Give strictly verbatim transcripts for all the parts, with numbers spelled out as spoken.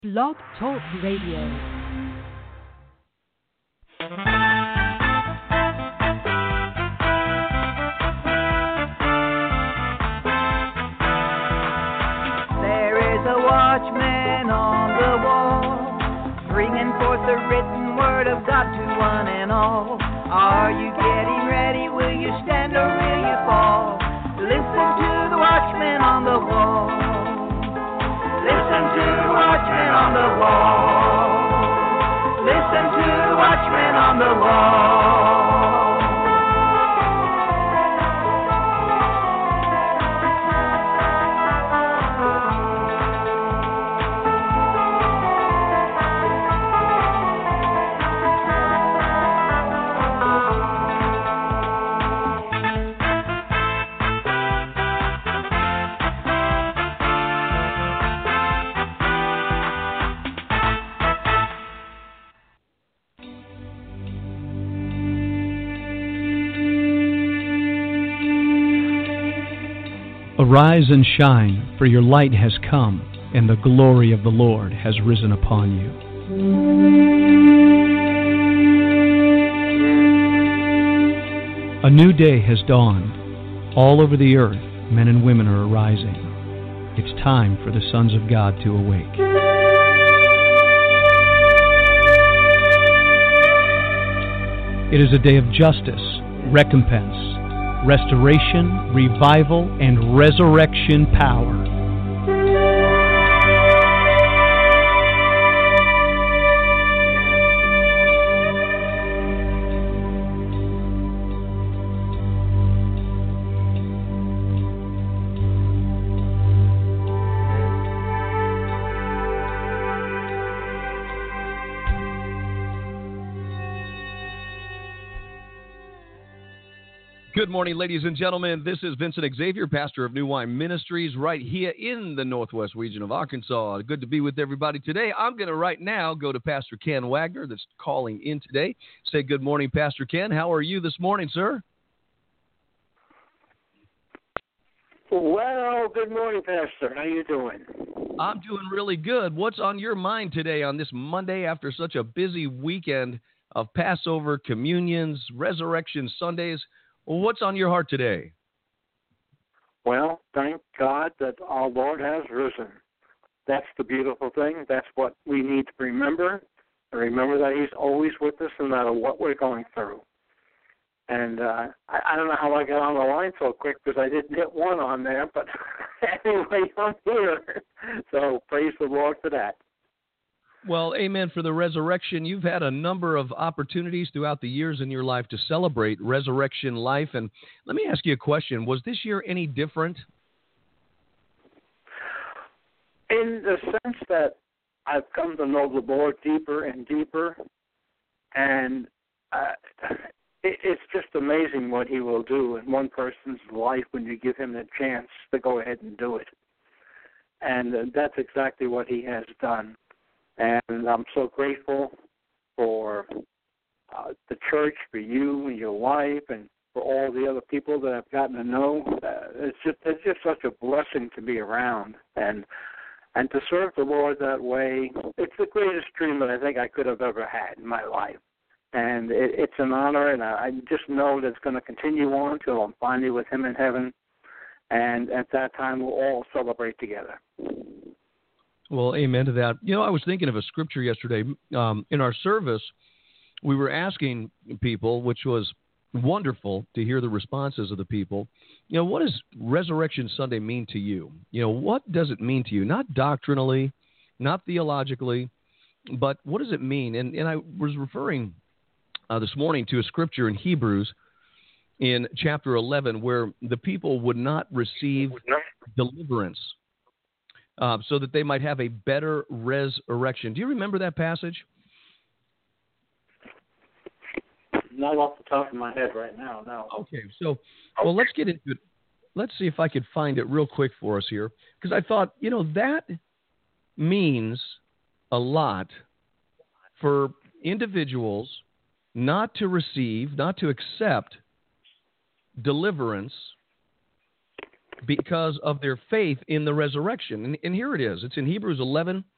Blog Talk Radio. Watchman on the wall, bringing forth the written word of God to one and all. Are you getting ready? Will you stand or will you fall? Listen to the watchman on the wall. Listen to the watchman on the wall. Listen to the watchman on the wall. Arise and shine, for your light has come, and the glory of the Lord has risen upon you. A new day has dawned. All over the earth, men and women are arising. It's time for the sons of God to awake. It is a day of justice, recompense, restoration, revival, and resurrection power. Good morning, ladies and gentlemen. This is Vincent Xavier, pastor of New Wine Ministries, right here in the Northwest region of Arkansas. Good to be with everybody today. I'm going to right now go to Pastor Ken Wagner that's calling in today. Say good morning, Pastor Ken. How are you this morning, sir? Well, good morning, Pastor. How you doing? I'm doing really good. What's on your mind today on this Monday after such a busy weekend of Passover, communions, Resurrection Sundays? What's on your heart today? Well, thank God that our Lord has risen. That's the beautiful thing. That's what we need to remember. And remember that He's always with us no matter what we're going through. And uh, I, I don't know how I got on the line so quick because I didn't get one on there. But anyway, I'm here. So praise the Lord for that. Well, amen for the resurrection. You've had a number of opportunities throughout the years in your life to celebrate resurrection life. And let me ask you a question. Was this year any different? In the sense that I've come to know the Lord deeper and deeper. And uh, it, it's just amazing what He will do in one person's life when you give him the chance to go ahead and do it. And uh, that's exactly what He has done. And I'm so grateful for uh, the church, for you and your wife, and for all the other people that I've gotten to know. Uh, it's just it's just such a blessing to be around and and to serve the Lord that way. It's the greatest dream that I think I could have ever had in my life, and it, it's an honor. And I, I just know that it's going to continue on until I'm finally with Him in heaven, and at that time we'll all celebrate together. Well, amen to that. You know, I was thinking of a scripture yesterday. Um, in our service, we were asking people, which was wonderful to hear the responses of the people, you know, what does Resurrection Sunday mean to you? You know, what does it mean to you? Not doctrinally, not theologically, but what does it mean? And, and I was referring uh, this morning to a scripture in Hebrews in chapter eleven where the people would not receive deliverance. Uh, so that they might have a better resurrection. Do you remember that passage? Not off the top of my head right now, no. Okay, so, well, let's get into it. Let's see if I could find it real quick for us here, because I thought, you know, that means a lot for individuals not to receive, not to accept deliverance because of their faith in the resurrection. And, and here it is. It's in Hebrews eleven,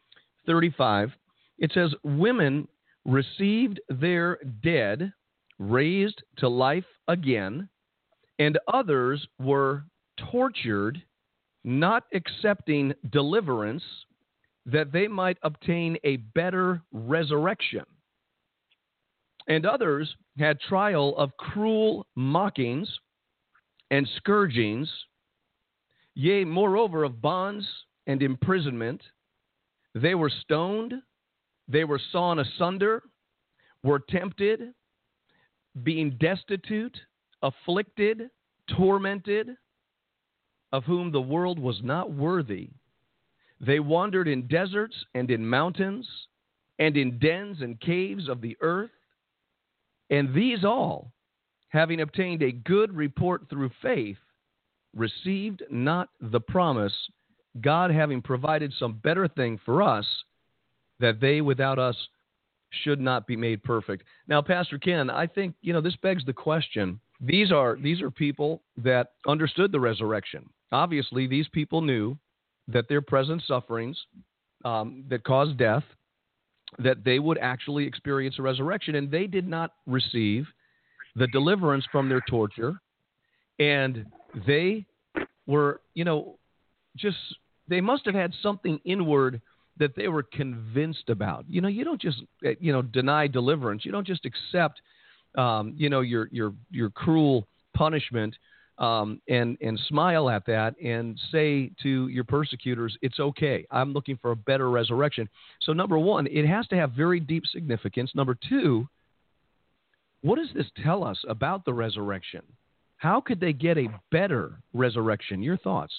thirty-five, it says, women received their dead raised to life again, and others were tortured, not accepting deliverance, that they might obtain a better resurrection. And others had trial of cruel mockings and scourgings, yea, moreover, of bonds and imprisonment. They were stoned, they were sawn asunder, were tempted, being destitute, afflicted, tormented, of whom the world was not worthy. They wandered in deserts and in mountains, and in dens and caves of the earth. And these all, having obtained a good report through faith, received not the promise, God having provided some better thing for us, that they without us should not be made perfect. Now, Pastor Ken, I think, you know, this begs the question. These are these are people that understood the resurrection. Obviously, these people knew that their present sufferings um, that caused death, that they would actually experience a resurrection, and they did not receive the deliverance from their torture, and they were, you know, just, they must have had something inward that they were convinced about. You know, you don't just, you know, deny deliverance. You don't just accept, um, you know, your your your cruel punishment um, and and smile at that and say to your persecutors, it's okay. I'm looking for a better resurrection. So number one, it has to have very deep significance. Number two, what does this tell us about the resurrection? How could they get a better resurrection? Your thoughts?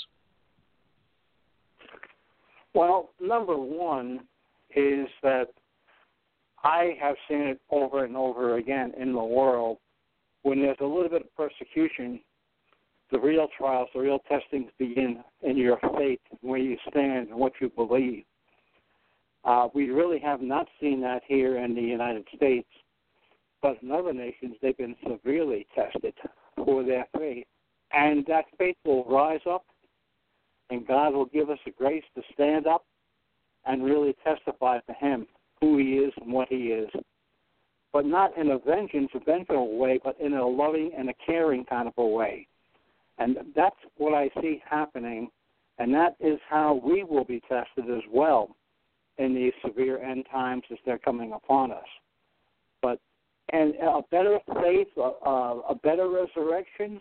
Well, number one is that I have seen it over and over again in the world. When there's a little bit of persecution, the real trials, the real testings begin in your faith, where you stand and what you believe. Uh, we really have not seen that here in the United States, but in other nations they've been severely tested for their faith. And that faith will rise up, and God will give us the grace to stand up and really testify to him, who he is and what he is. But not in a vengeance, a vengeful way, but in a loving and a caring kind of a way. And that's what I see happening, and that is how we will be tested as well in these severe end times as they're coming upon us. But and a better faith, a, a better resurrection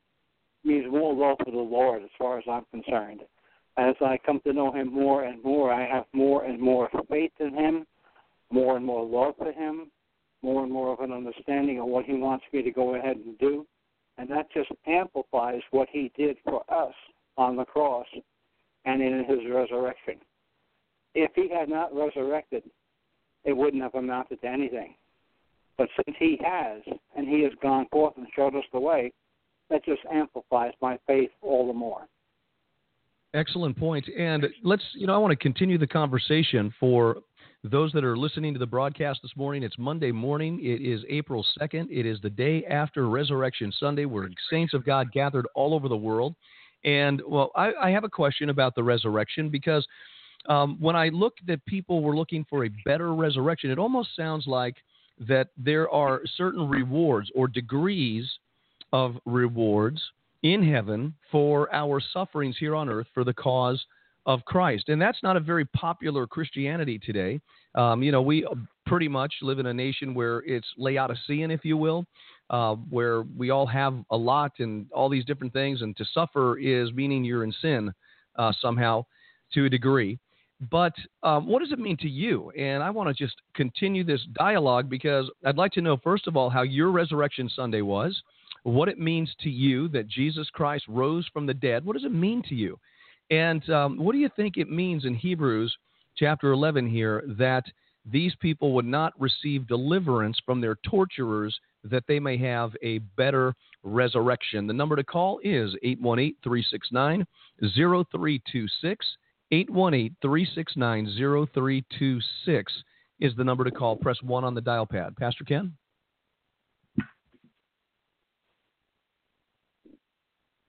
means more love for the Lord as far as I'm concerned. As I come to know him more and more, I have more and more faith in him, more and more love for him, more and more of an understanding of what he wants me to go ahead and do. And that just amplifies what he did for us on the cross and in his resurrection. If he had not resurrected, it wouldn't have amounted to anything. But since he has, and he has gone forth and showed us the way, that just amplifies my faith all the more. Excellent point. And let's, you know, I want to continue the conversation for those that are listening to the broadcast this morning. It's Monday morning. It is April second. It is the day after Resurrection Sunday, where saints of God gathered all over the world. And, well, I, I have a question about the resurrection, because um, when I looked that people were looking for a better resurrection, it almost sounds like that there are certain rewards or degrees of rewards in heaven for our sufferings here on earth for the cause of Christ. And that's not a very popular Christianity today. Um, you know, we pretty much live in a nation where it's Laodicean, if you will, uh, where we all have a lot and all these different things, and to suffer is meaning you're in sin uh, somehow to a degree. But um, what does it mean to you? And I want to just continue this dialogue, because I'd like to know, first of all, how your Resurrection Sunday was, what it means to you that Jesus Christ rose from the dead. What does it mean to you? And um, what do you think it means in Hebrews chapter eleven here, that these people would not receive deliverance from their torturers, that they may have a better resurrection? The number to call is eight one eight, three six nine, zero three two six. eight one eight, three six nine, zero three two six is the number to call. Press one on the dial pad. Pastor Ken?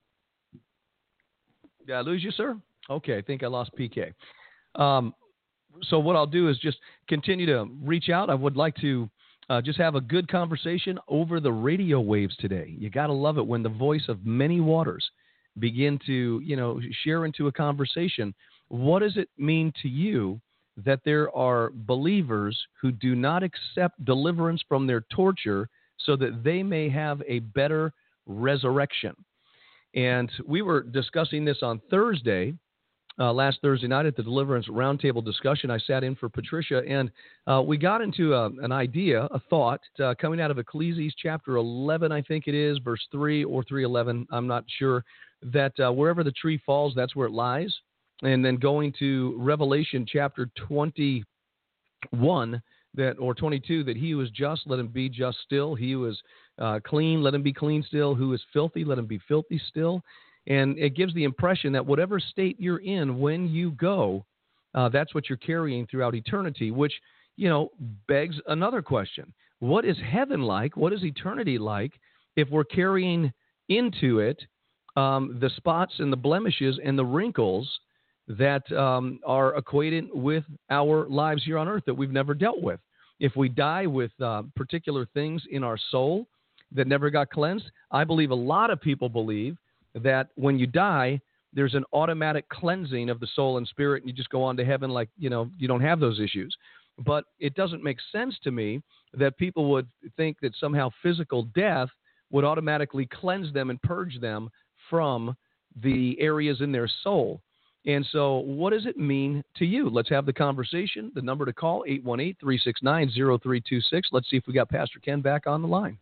Did I lose you, sir? Okay, I think I lost P K. Um, so what I'll do is just continue to reach out. I would like to uh, just have a good conversation over the radio waves today. You got to love it when the voice of many waters begin to, you know, share into a conversation. What does it mean to you that there are believers who do not accept deliverance from their torture so that they may have a better resurrection? And we were discussing this on Thursday, uh, last Thursday night at the Deliverance Roundtable discussion. I sat in for Patricia, and uh, we got into a, an idea, a thought, uh, coming out of Ecclesiastes chapter eleven, I think it is, verse three or three eleven, I'm not sure, that uh, wherever the tree falls, that's where it lies. And then going to Revelation chapter twenty-one, that or twenty-two, that he who is just, let him be just still. He who is uh, clean, let him be clean still. Who is filthy, let him be filthy still. And it gives the impression that whatever state you're in when you go, uh, that's what you're carrying throughout eternity, which, you know, begs another question. What is heaven like? What is eternity like if we're carrying into it um, the spots and the blemishes and the wrinkles that um, are equated with our lives here on earth that we've never dealt with? If we die with uh, particular things in our soul that never got cleansed, I believe a lot of people believe that when you die, there's an automatic cleansing of the soul and spirit, and you just go on to heaven like, you know, you don't have those issues. But it doesn't make sense to me that people would think that somehow physical death would automatically cleanse them and purge them from the areas in their soul. And so what does it mean to you? Let's have the conversation. The number to call, eight one eight, three six nine, zero three two six. Let's see if we got Pastor Ken back on the line.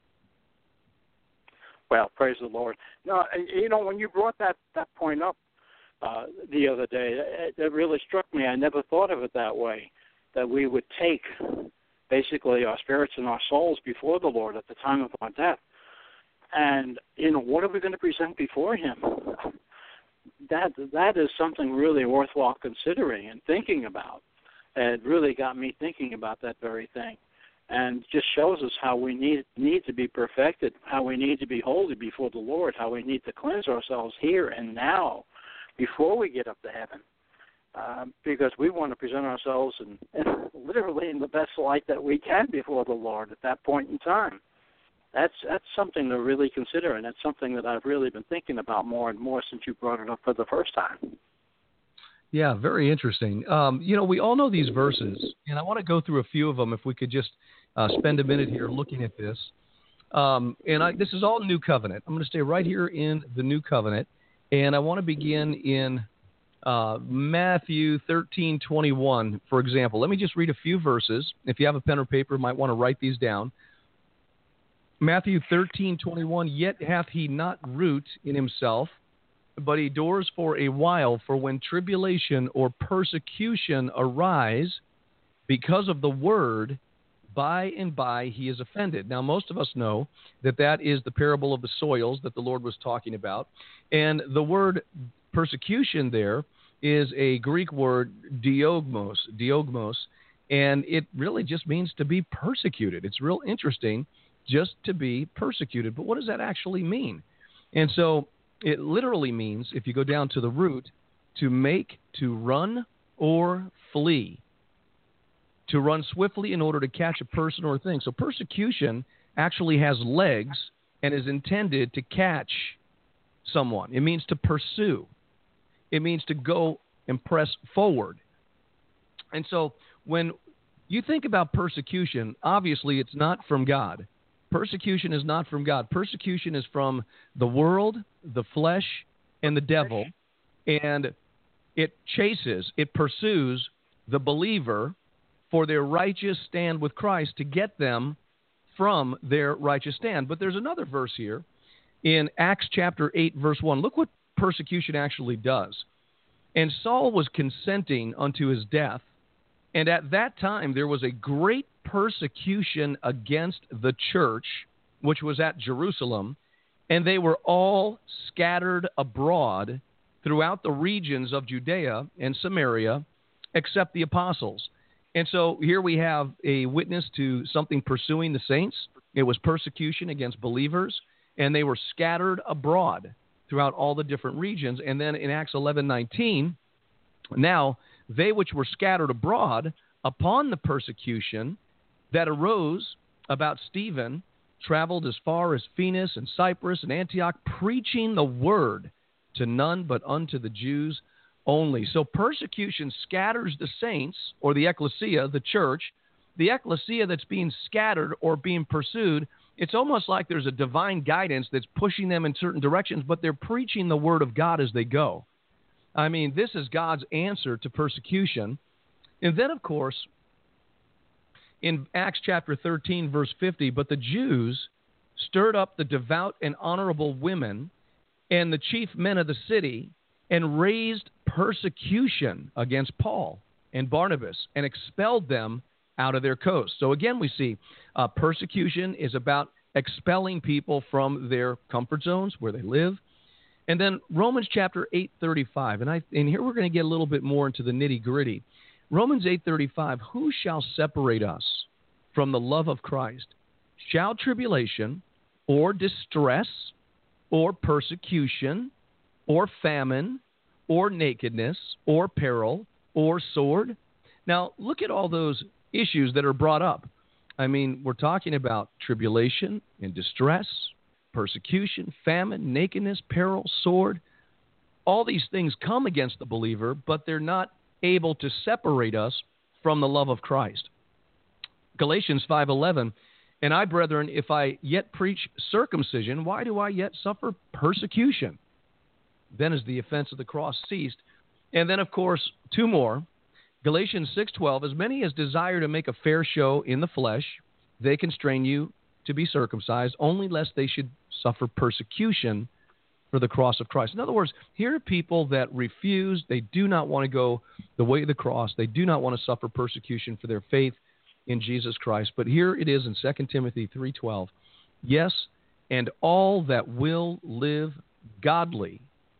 Well, praise the Lord. No, you know, when you brought that, that point up uh, the other day, it, it really struck me. I never thought of it that way, that we would take basically our spirits and our souls before the Lord at the time of our death. And, you know, what are we going to present before him? That that is something really worthwhile considering and thinking about. And it really got me thinking about that very thing. And just shows us how we need need to be perfected, how we need to be holy before the Lord, how we need to cleanse ourselves here and now before we get up to heaven. Uh, because we want to present ourselves in, in literally in the best light that we can before the Lord at that point in time. That's that's something to really consider, and that's something that I've really been thinking about more and more since you brought it up for the first time. Yeah, very interesting. Um, you know, we all know these verses, and I want to go through a few of them if we could just uh, spend a minute here looking at this. Um, and I, this is all New Covenant. I'm going to stay right here in the New Covenant, and I want to begin in uh, Matthew thirteen twenty-one, for example. Let me just read a few verses. If you have a pen or paper, you might want to write these down. Matthew thirteen twenty-one, yet hath he not root in himself, but he endures for a while. For when tribulation or persecution arise because of the word, by and by he is offended. Now, most of us know that that is the parable of the soils that the Lord was talking about. And the word persecution there is a Greek word, diogmos, diogmos, and it really just means to be persecuted. It's real interesting, just to be persecuted. But what does that actually mean? And so it literally means, if you go down to the root, to make, to run, or flee. To run swiftly in order to catch a person or a thing. So persecution actually has legs and is intended to catch someone. It means to pursue. It means to go and press forward. And so when you think about persecution, obviously it's not from God. Persecution is not from God. Persecution is from the world, the flesh, and the devil. And it chases, it pursues the believer for their righteous stand with Christ to get them from their righteous stand. But there's another verse here in Acts chapter eight, verse one. Look what persecution actually does. And Saul was consenting unto his death, and at that time there was a great persecution against the church, which was at Jerusalem, and they were all scattered abroad throughout the regions of Judea and Samaria, except the apostles. And so here we have a witness to something pursuing the saints. It was persecution against believers, and they were scattered abroad throughout all the different regions. And then in Acts eleven nineteen, now they which were scattered abroad upon the persecution that arose about Stephen traveled as far as Phoenix and Cyprus and Antioch, preaching the word to none but unto the Jews only. So persecution scatters the saints, or the ecclesia, the church. The ecclesia that's being scattered or being pursued, it's almost like there's a divine guidance that's pushing them in certain directions, but they're preaching the word of God as they go. I mean, this is God's answer to persecution. And then, of course, in Acts chapter thirteen, verse fifty, but the Jews stirred up the devout and honorable women and the chief men of the city and raised persecution against Paul and Barnabas and expelled them out of their coast. So again, we see uh, persecution is about expelling people from their comfort zones where they live. And then Romans chapter eight thirty-five, and I and here we're going to get a little bit more into the nitty-gritty. Romans eight thirty-five, who shall separate us from the love of Christ? Shall tribulation or distress or persecution or famine or nakedness or peril or sword? Now, look at all those issues that are brought up. I mean, we're talking about tribulation and distress, persecution, famine, nakedness, peril, sword. All these things come against the believer, but they're not able to separate us from the love of Christ. Galatians five eleven, and I, brethren, if I yet preach circumcision, why do I yet suffer persecution? Then is the offense of the cross ceased. And then, of course, two more. Galatians six twelve, as many as desire to make a fair show in the flesh, they constrain you to be circumcised, only lest they should suffer persecution for the cross of Christ. In other words, here are people that refuse, they do not want to go the way of the cross, they do not want to suffer persecution for their faith in Jesus Christ. But here it is in Second Timothy three twelve, yes, and all that will live godly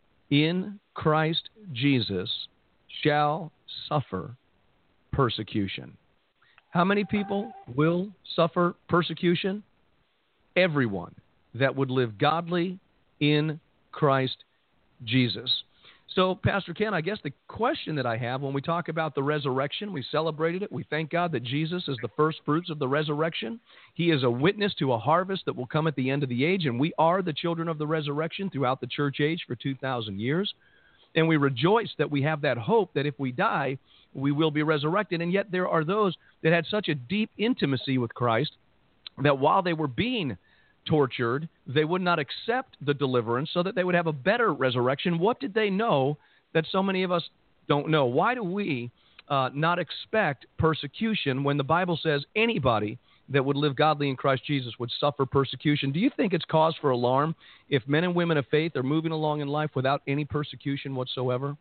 in Christ Jesus shall suffer persecution. How many people will suffer persecution? Everyone that would live godly in Christ Jesus. So, Pastor Ken, I guess the question that I have when we talk about the resurrection, we celebrated it. We thank God that Jesus is the first fruits of the resurrection. He is a witness to a harvest that will come at the end of the age, and we are the children of the resurrection throughout the church age for two thousand years. And we rejoice that we have that hope that if we die, we will be resurrected. And yet there are those that had such a deep intimacy with Christ that while they were being tortured, they would not accept the deliverance so that they would have a better resurrection. What did they know that so many of us don't know? Why do we uh, not expect persecution when the Bible says anybody that would live godly in Christ Jesus would suffer persecution? Do you think it's cause for alarm if men and women of faith are moving along in life without any persecution whatsoever?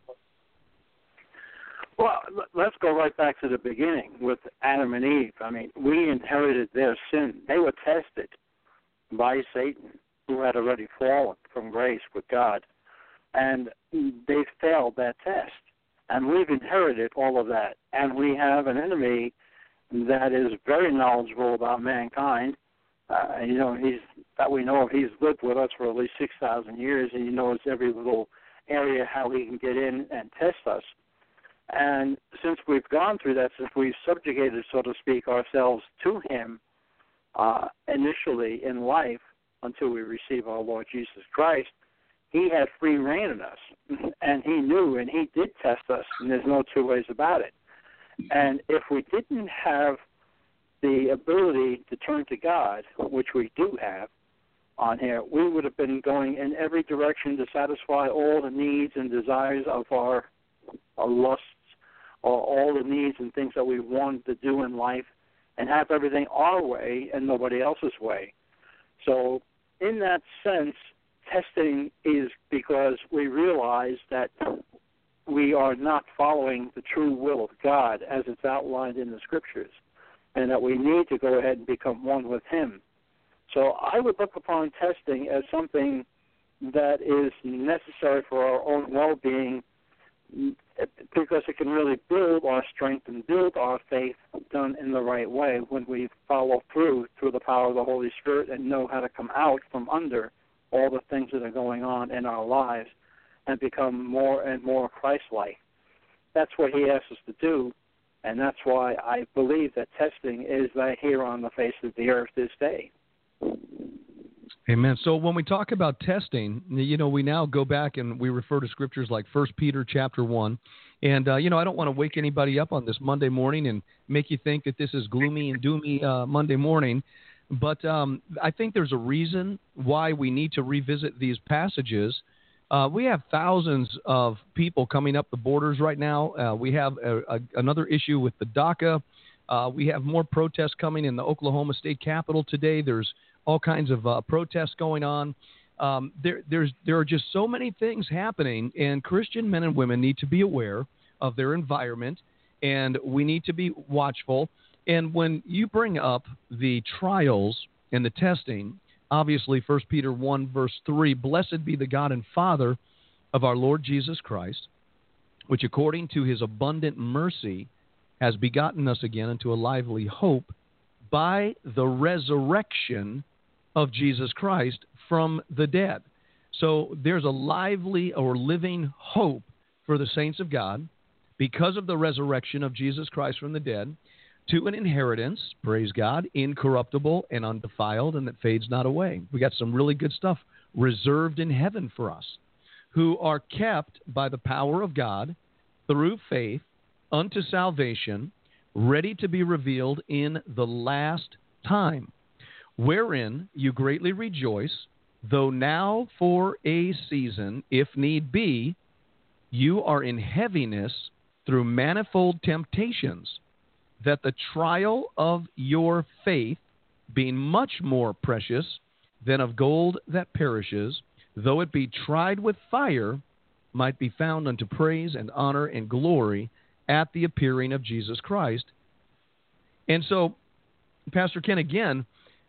Well, let's go right back to the beginning with Adam and Eve. I mean, we inherited their sin. They were tested by Satan, who had already fallen from grace with God, and they failed that test. And we've inherited all of that. And we have an enemy that is very knowledgeable about mankind. Uh, you know, he's that we know of. He's lived with us for at least six thousand years, and he knows every little area how he can get in and test us. And since we've gone through that, since we've subjugated, so to speak, ourselves to him uh, initially in life until we receive our Lord Jesus Christ, he had free reign in us. And he knew, and he did test us, and there's no two ways about it. And if we didn't have the ability to turn to God, which we do have on here, we would have been going in every direction to satisfy all the needs and desires of our, our lusts, or all the needs and things that we wanted to do in life, and have everything our way and nobody else's way. So in that sense, testing is because we realize that we are not following the true will of God as it's outlined in the Scriptures, and that we need to go ahead and become one with him. So I would look upon testing as something that is necessary for our own well-being, because it can really build our strength and build our faith done in the right way when we follow through through the power of the Holy Spirit and know how to come out from under all the things that are going on in our lives and become more and more Christ-like. that's what he asks us to do, and that's why I believe that testing is that here on the face of the earth this day. Amen. So when we talk about testing, you know, we now go back and we refer to scriptures like First Peter chapter one. And, uh, you know, I don't want to wake anybody up on this Monday morning and make you think that this is gloomy and doomy uh, Monday morning. But um, I think there's a reason why we need to revisit these passages. Uh, we have thousands of people coming up the borders right now. Uh, we have a, a, another issue with the DACA. Uh, we have more protests coming in the Oklahoma State Capitol today. There's all kinds of uh, protests going on. Um, there, there's, there are just so many things happening, and Christian men and women need to be aware of their environment, and we need to be watchful. And when you bring up the trials and the testing, obviously First Peter one, verse three, blessed be the God and Father of our Lord Jesus Christ, which according to his abundant mercy has begotten us again into a lively hope by the resurrection of Jesus Christ from the dead. So there's a lively or living hope for the saints of God because of the resurrection of Jesus Christ from the dead to an inheritance, praise God, incorruptible and undefiled and that fades not away. We got some really good stuff reserved in heaven for us, who are kept by the power of God through faith unto salvation, ready to be revealed in the last time, wherein you greatly rejoice, though now for a season, if need be, you are in heaviness through manifold temptations, that the trial of your faith, being much more precious than of gold that perishes, though it be tried with fire, might be found unto praise and honor and glory at the appearing of Jesus Christ. And so, Pastor Ken, again,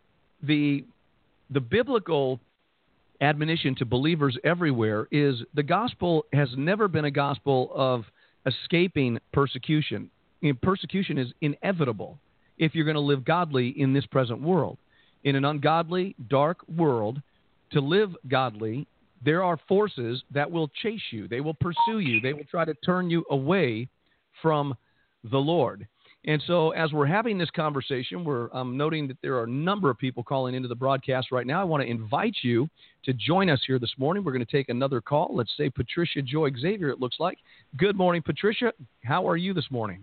the the biblical admonition to believers everywhere is the gospel has never been a gospel of escaping persecution. You know, persecution is inevitable if you're going to live godly in this present world. In an ungodly, dark world, to live godly, there are forces that will chase you. They will pursue you. They will try to turn you away from the Lord. And so as we're having this conversation, we're um, noting that there are a number of people calling into the broadcast right now. I want to invite you to join us here this morning. We're going to take another call. Let's say Patricia Joy Xavier, it looks like. Good morning, Patricia. How are you this morning?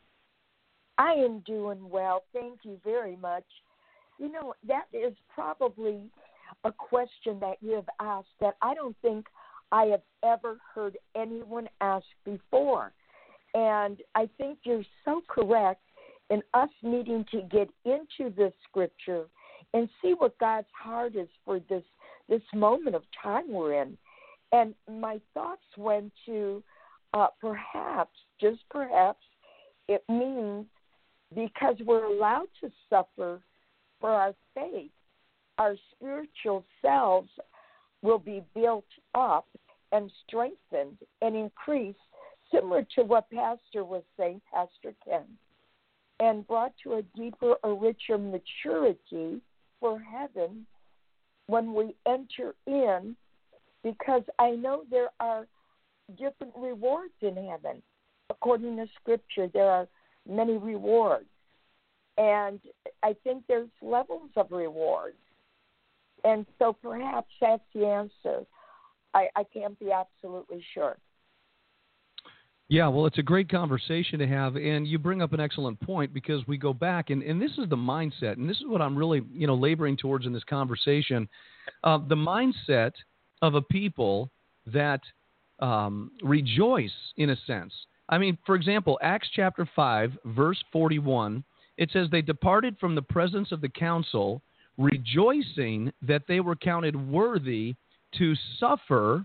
I am doing well. Thank you very much. You know, that is probably a question that you have asked that I don't think I have ever heard anyone ask before. And I think you're so correct in us needing to get into this scripture and see what God's heart is for this, this moment of time we're in. And my thoughts went to uh, perhaps, just perhaps, it means because we're allowed to suffer for our faith, our spiritual selves will be built up and strengthened and increased, similar to what Pastor was saying, Pastor Ken, and brought to a deeper or richer maturity for heaven when we enter in, because I know there are different rewards in heaven. According to Scripture, there are many rewards. And I think there's levels of rewards. And so perhaps that's the answer. I, I can't be absolutely sure. Yeah, well, it's a great conversation to have, and you bring up an excellent point because we go back, and, and this is the mindset, and this is what I'm really, you know, laboring towards in this conversation, uh, the mindset of a people that um, rejoice in a sense. I mean, for example, Acts chapter five, verse forty-one, it says, they departed from the presence of the council, rejoicing that they were counted worthy to suffer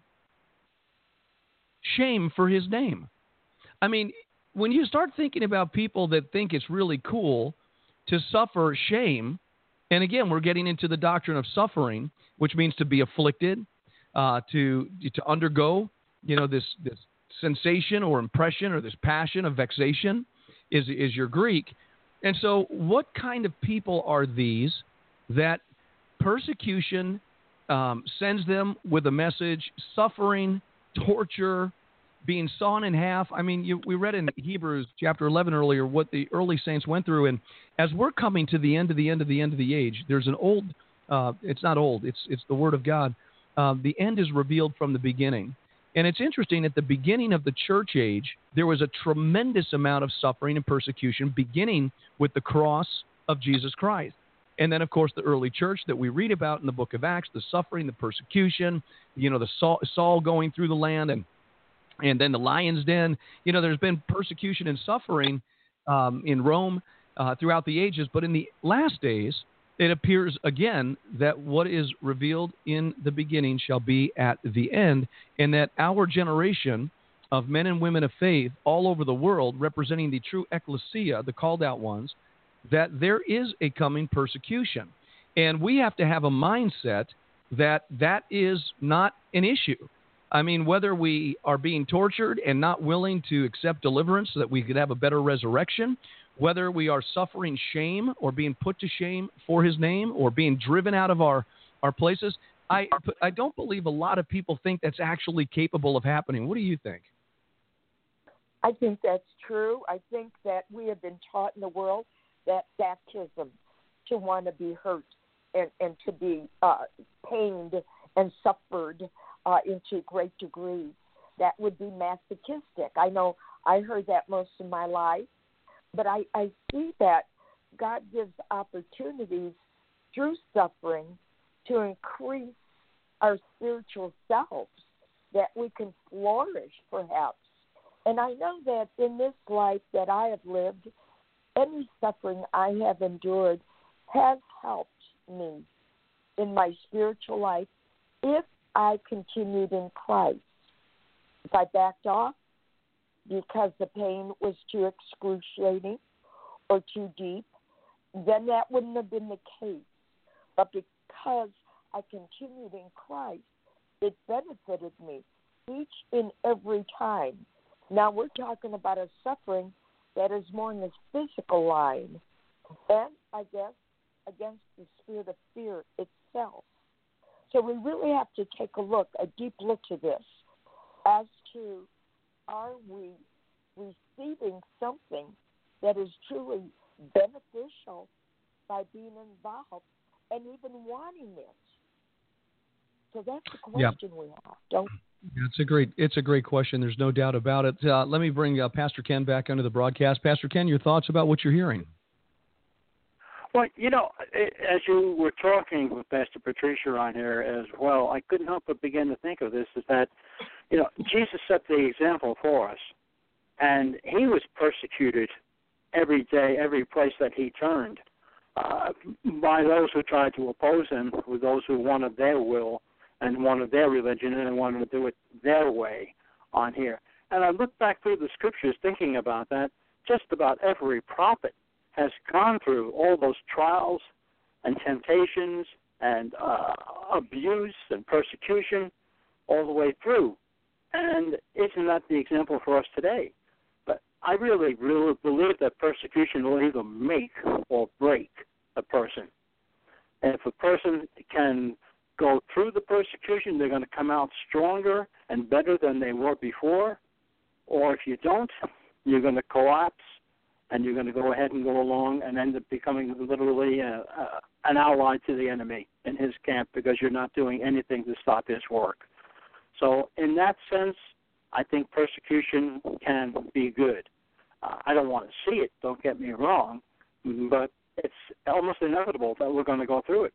shame for his name. I mean, when you start thinking about people that think it's really cool to suffer shame, and again, we're getting into the doctrine of suffering, which means to be afflicted, uh, to to undergo, you know, this this sensation or impression or this passion of vexation is is your Greek. And so what kind of people are these that persecution um, sends them with a message, suffering, torture, being sawn in half. I mean, you, we read in Hebrews chapter eleven earlier what the early saints went through. And as we're coming to the end of the end of the end of the age, there's an old, uh, it's not old, it's, it's the Word of God. Uh, the end is revealed from the beginning. And it's interesting, at the beginning of the church age, there was a tremendous amount of suffering and persecution, beginning with the cross of Jesus Christ. And then, of course, the early church that we read about in the book of Acts, the suffering, the persecution, you know, the Saul, Saul going through the land, and and then the lion's den. You know, there's been persecution and suffering um, in Rome uh, throughout the ages. But in the last days, it appears again that what is revealed in the beginning shall be at the end, and that our generation of men and women of faith all over the world, representing the true ecclesia, the called out ones, that there is a coming persecution. And we have to have a mindset that that is not an issue. I mean, whether we are being tortured and not willing to accept deliverance so that we could have a better resurrection, whether we are suffering shame or being put to shame for his name or being driven out of our, our places, I, I don't believe a lot of people think that's actually capable of happening. What do you think? I think that's true. I think that we have been taught in the world that baptism, to want to be hurt and, and to be uh, pained and suffered uh, into great degrees, that would be masochistic. I know I heard that most of my life, but I, I see that God gives opportunities through suffering to increase our spiritual selves, that we can flourish perhaps. And I know that in this life that I have lived, any suffering I have endured has helped me in my spiritual life if I continued in Christ. If I backed off because the pain was too excruciating or too deep, then that wouldn't have been the case. But because I continued in Christ, it benefited me each and every time. Now we're talking about a suffering that is more in this physical line, and I guess against the spirit of fear itself. So we really have to take a look, a deep look to this, as to are we receiving something that is truly beneficial by being involved and even wanting it. So that's the question yeah. we have. Don't. It's a great. It's a great question. There's no doubt about it. Uh, let me bring uh, Pastor Ken back onto the broadcast. Pastor Ken, your thoughts about what you're hearing? Well, you know, as you were talking with Pastor Patricia on here as well, I couldn't help but begin to think of this, is that, you know, Jesus set the example for us, and he was persecuted every day, every place that he turned, uh, by those who tried to oppose him, with those who wanted their will and wanted their religion and wanted to do it their way on here. And I look back through the scriptures thinking about that. Just about every prophet has gone through all those trials and temptations and uh, abuse and persecution all the way through. And isn't that the example for us today? But I really, really believe that persecution will either make or break a person. And if a person can go through the persecution, they're going to come out stronger and better than they were before. Or if you don't, you're going to collapse, and you're going to go ahead and go along and end up becoming literally a, a, an ally to the enemy in his camp, because you're not doing anything to stop his work. So in that sense, I think persecution can be good. Uh, I don't want to see it, don't get me wrong, but it's almost inevitable that we're going to go through it.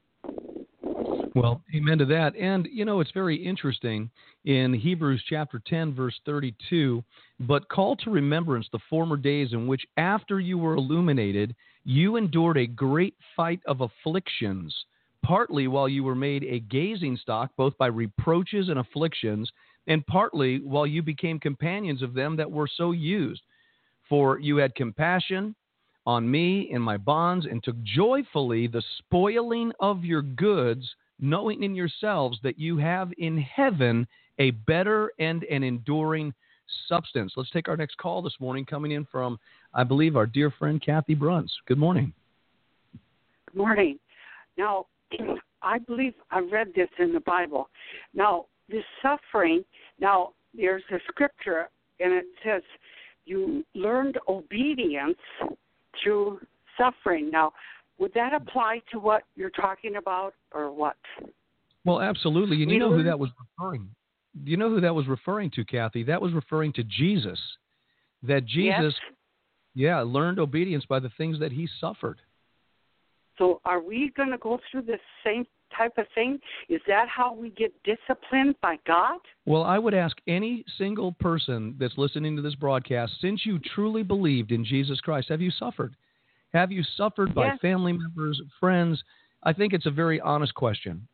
Well, amen to that. And, you know, it's very interesting in Hebrews chapter ten, verse thirty-two, but call to remembrance the former days in which, after you were illuminated, you endured a great fight of afflictions, partly while you were made a gazing stock, both by reproaches and afflictions, and partly while you became companions of them that were so used. For you had compassion on me in my bonds, and took joyfully the spoiling of your goods, knowing in yourselves that you have in heaven a better and an enduring substance. Let's take our next call this morning, coming in from, I believe, our dear friend Kathy Bruns. Good morning. Good morning. Now, I believe I read this in the Bible. Now, this suffering, now, there's a scripture, and it says you learned obedience through suffering. Now, would that apply to what you're talking about, or what? Well, absolutely. And we you know learned... who that was referring? Do you know who that was referring to, Kathy? That was referring to Jesus. That Jesus, yes. yeah, learned obedience by the things that he suffered. So are we going to go through the same type of thing? Is that how we get disciplined by God? Well, I would ask any single person that's listening to this broadcast, since you truly believed in Jesus Christ, have you suffered? Have you suffered by yes. family members, friends? I think it's a very honest question.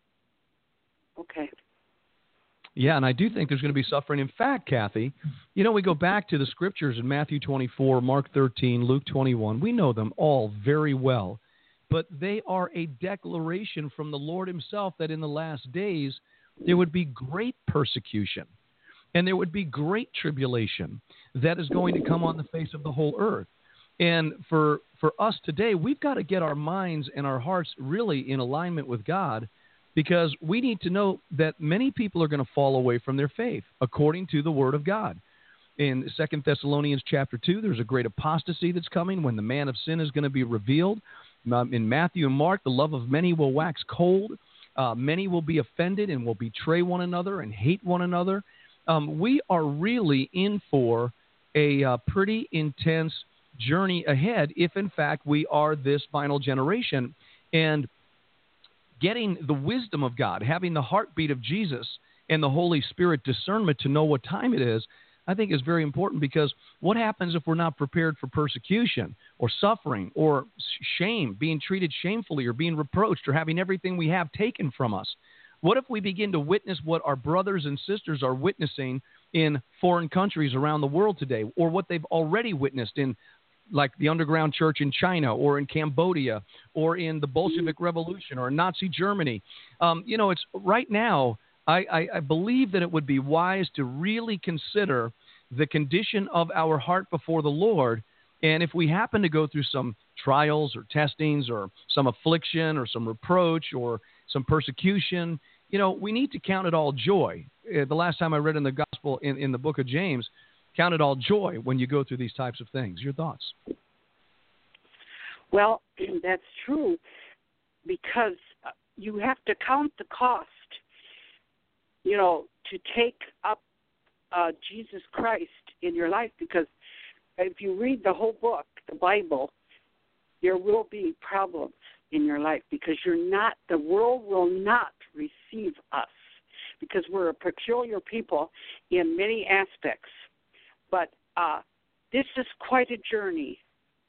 Okay. Yeah, and I do think there's going to be suffering. In fact, Kathy, you know, we go back to the scriptures in Matthew twenty-four, Mark thirteen, Luke twenty-one. We know them all very well, but they are a declaration from the Lord himself that in the last days there would be great persecution and there would be great tribulation that is going to come on the face of the whole earth. And for for us today, we've got to get our minds and our hearts really in alignment with God, because we need to know that many people are going to fall away from their faith, according to the Word of God. In Second Thessalonians chapter two, there's a great apostasy that's coming when the man of sin is going to be revealed. Um, in Matthew and Mark, the love of many will wax cold. Uh, many will be offended and will betray one another and hate one another. Um, we are really in for a uh, pretty intense journey ahead if, in fact, we are this final generation. And getting the wisdom of God, having the heartbeat of Jesus and the Holy Spirit discernment to know what time it is, I think is very important, because what happens if we're not prepared for persecution or suffering or shame, being treated shamefully or being reproached or having everything we have taken from us? What if we begin to witness what our brothers and sisters are witnessing in foreign countries around the world today, or what they've already witnessed in, like the underground church in China or in Cambodia or in the Bolshevik Revolution or Nazi Germany? Um, you know, it's right now, I, I, I believe that it would be wise to really consider the condition of our heart before the Lord. And if we happen to go through some trials or testings or some affliction or some reproach or some persecution, you know, we need to count it all joy. Uh, the last time I read in the gospel, in, in the book of James, count it all joy when you go through these types of things. Your thoughts? Well, that's true, because you have to count the cost, you know, to take up uh, Jesus Christ in your life, because if you read the whole book, the Bible, there will be problems in your life, because you're not, the world will not receive us, because we're a peculiar people in many aspects. But uh, this is quite a journey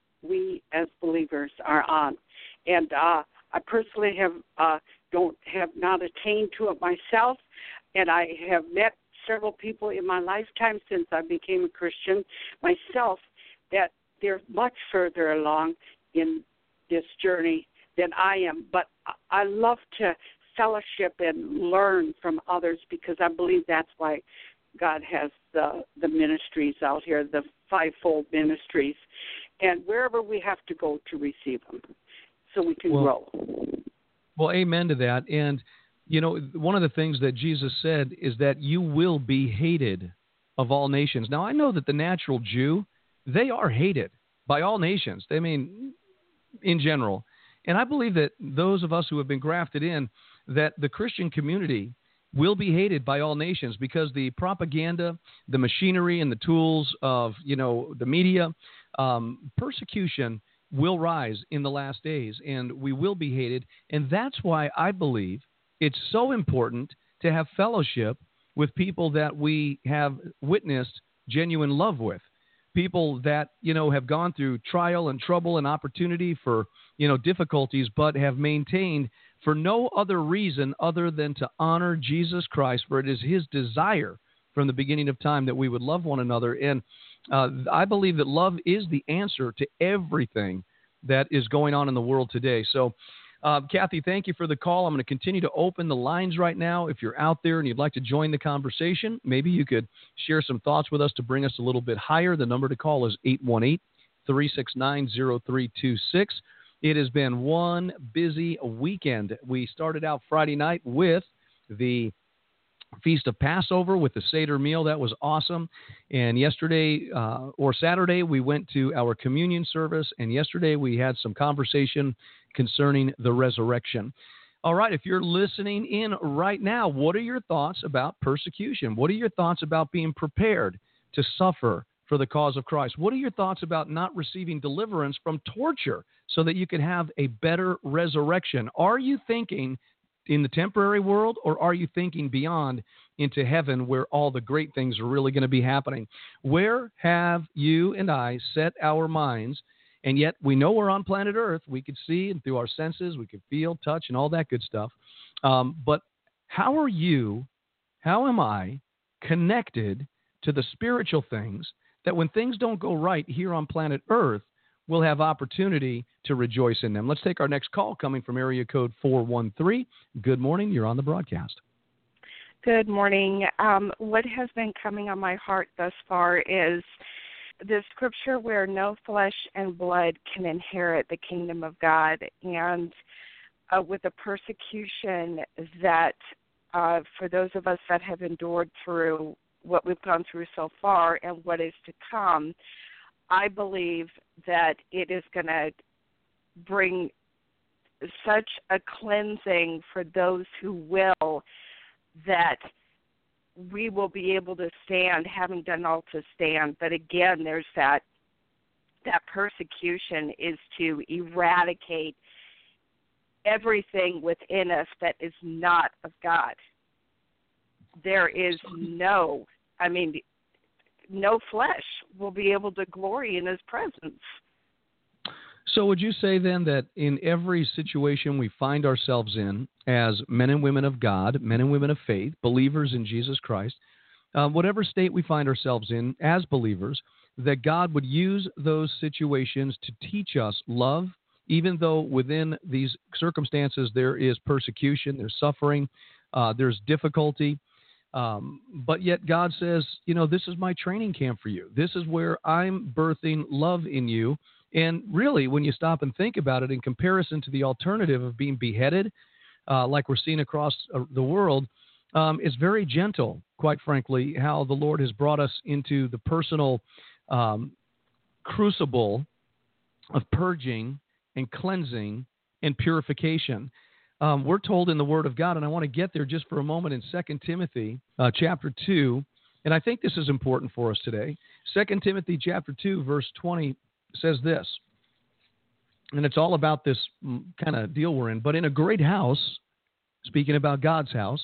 we as believers are on. And uh, I personally have uh, don't have not attained to it myself, and I have met several people in my lifetime since I became a Christian myself that they're much further along in this journey than I am. But I love to fellowship and learn from others, because I believe that's why God has the, the ministries out here, the fivefold ministries, and wherever we have to go to receive them so we can well, grow. Well, amen to that. And, you know, one of the things that Jesus said is that you will be hated of all nations. Now, I know that the natural Jew, they are hated by all nations. I mean, in general. And I believe that those of us who have been grafted in, that the Christian community will be hated by all nations, because the propaganda, the machinery, and the tools of, you know, the media, um, persecution will rise in the last days, and we will be hated. And that's why I believe it's so important to have fellowship with people that we have witnessed genuine love with, people that, you know, have gone through trial and trouble and opportunity for, you know, difficulties, but have maintained for no other reason other than to honor Jesus Christ, for it is his desire from the beginning of time that we would love one another. And uh, I believe that love is the answer to everything that is going on in the world today. So, uh, Kathy, thank you for the call. I'm going to continue to open the lines right now. If you're out there and you'd like to join the conversation, maybe you could share some thoughts with us to bring us a little bit higher. The number to call is eight one eight, three six nine, zero three two six. It has been one busy weekend. We started out Friday night with the Feast of Passover with the Seder meal. That was awesome. And yesterday uh, or Saturday, we went to our communion service. And yesterday, we had some conversation concerning the resurrection. All right, if you're listening in right now, what are your thoughts about persecution? What are your thoughts about being prepared to suffer for the cause of Christ? What are your thoughts about not receiving deliverance from torture so that you can have a better resurrection? Are you thinking in the temporary world, or are you thinking beyond into heaven where all the great things are really going to be happening? Where have you and I set our minds? And yet we know we're on planet Earth. We could see, and through our senses, we could feel, touch, and all that good stuff. Um, but how are you, how am I connected to the spiritual things that when things don't go right here on planet Earth, we'll have opportunity to rejoice in them? Let's take our next call coming from area code four one three. Good morning. You're on the broadcast. Good morning. Um, what has been coming on my heart thus far is the scripture where no flesh and blood can inherit the kingdom of God. And uh, with the persecution that uh, for those of us that have endured through what we've gone through so far and what is to come, I believe that it is going to bring such a cleansing for those who will, that we will be able to stand, having done all to stand. But again, there's that that persecution is to eradicate everything within us that is not of God. There is no, I mean, no flesh will be able to glory in his presence. So would you say then that in every situation we find ourselves in as men and women of God, men and women of faith, believers in Jesus Christ, uh, whatever state we find ourselves in as believers, that God would use those situations to teach us love, even though within these circumstances there is persecution, there's suffering, uh, there's difficulty, um, but yet God says, you know, this is my training camp for you. This is where I'm birthing love in you. And really, when you stop and think about it in comparison to the alternative of being beheaded, uh, like we're seeing across uh, the world, um, it's very gentle, quite frankly, how the Lord has brought us into the personal um, crucible of purging and cleansing and purification. Um, we're told in the Word of God, and I want to get there just for a moment in Second Timothy uh, chapter two, and I think this is important for us today. Second Timothy chapter two, verse twenty says this, and it's all about this kind of deal we're in. But in a great house, speaking about God's house,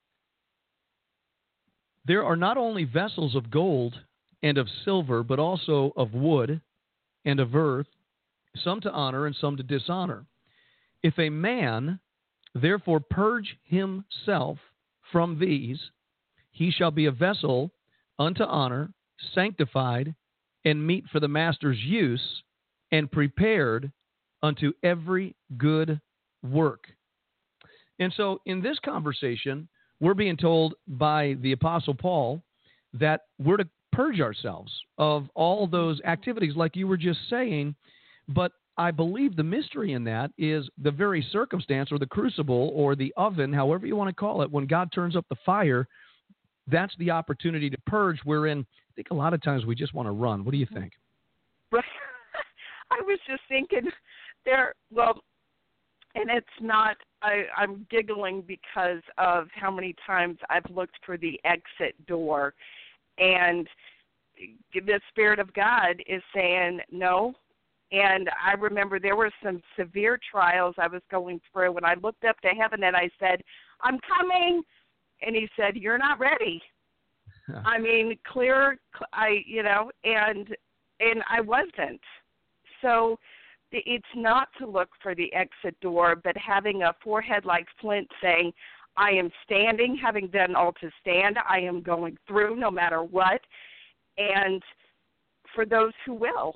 there are not only vessels of gold and of silver, but also of wood and of earth, some to honor and some to dishonor. If a man therefore purge himself from these, he shall be a vessel unto honor, sanctified, and meet for the master's use, and prepared unto every good work. And so in this conversation, we're being told by the Apostle Paul that we're to purge ourselves of all those activities like you were just saying. But I believe the mystery in that is the very circumstance or the crucible or the oven, however you want to call it, when God turns up the fire, that's the opportunity to purge, wherein I think a lot of times we just want to run. What do you think? Right. I was just thinking there, well, and it's not, I, I'm giggling because of how many times I've looked for the exit door, and the Spirit of God is saying no. And I remember there were some severe trials I was going through, and I looked up to heaven and I said, I'm coming. And he said, you're not ready. I mean, clear, I, you know, and and I wasn't. So it's not to look for the exit door, but having a forehead like flint saying, I am standing, having done all to stand. I am going through no matter what. And for those who will.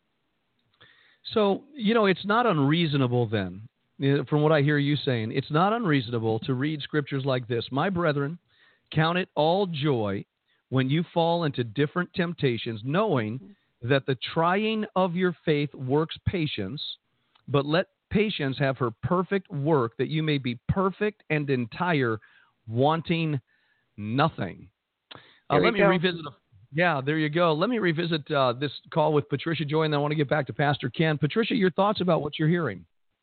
So, you know, it's not unreasonable then, from what I hear you saying, it's not unreasonable to read scriptures like this. My brethren, count it all joy when you fall into different temptations, knowing that the trying of your faith works patience, but let patience have her perfect work, that you may be perfect and entire, wanting nothing. Uh, There let you me go. revisit. A, yeah, there you go. Let me revisit uh, this call with Patricia Joy, and then I want to get back to Pastor Ken. Patricia, your thoughts about what you're hearing?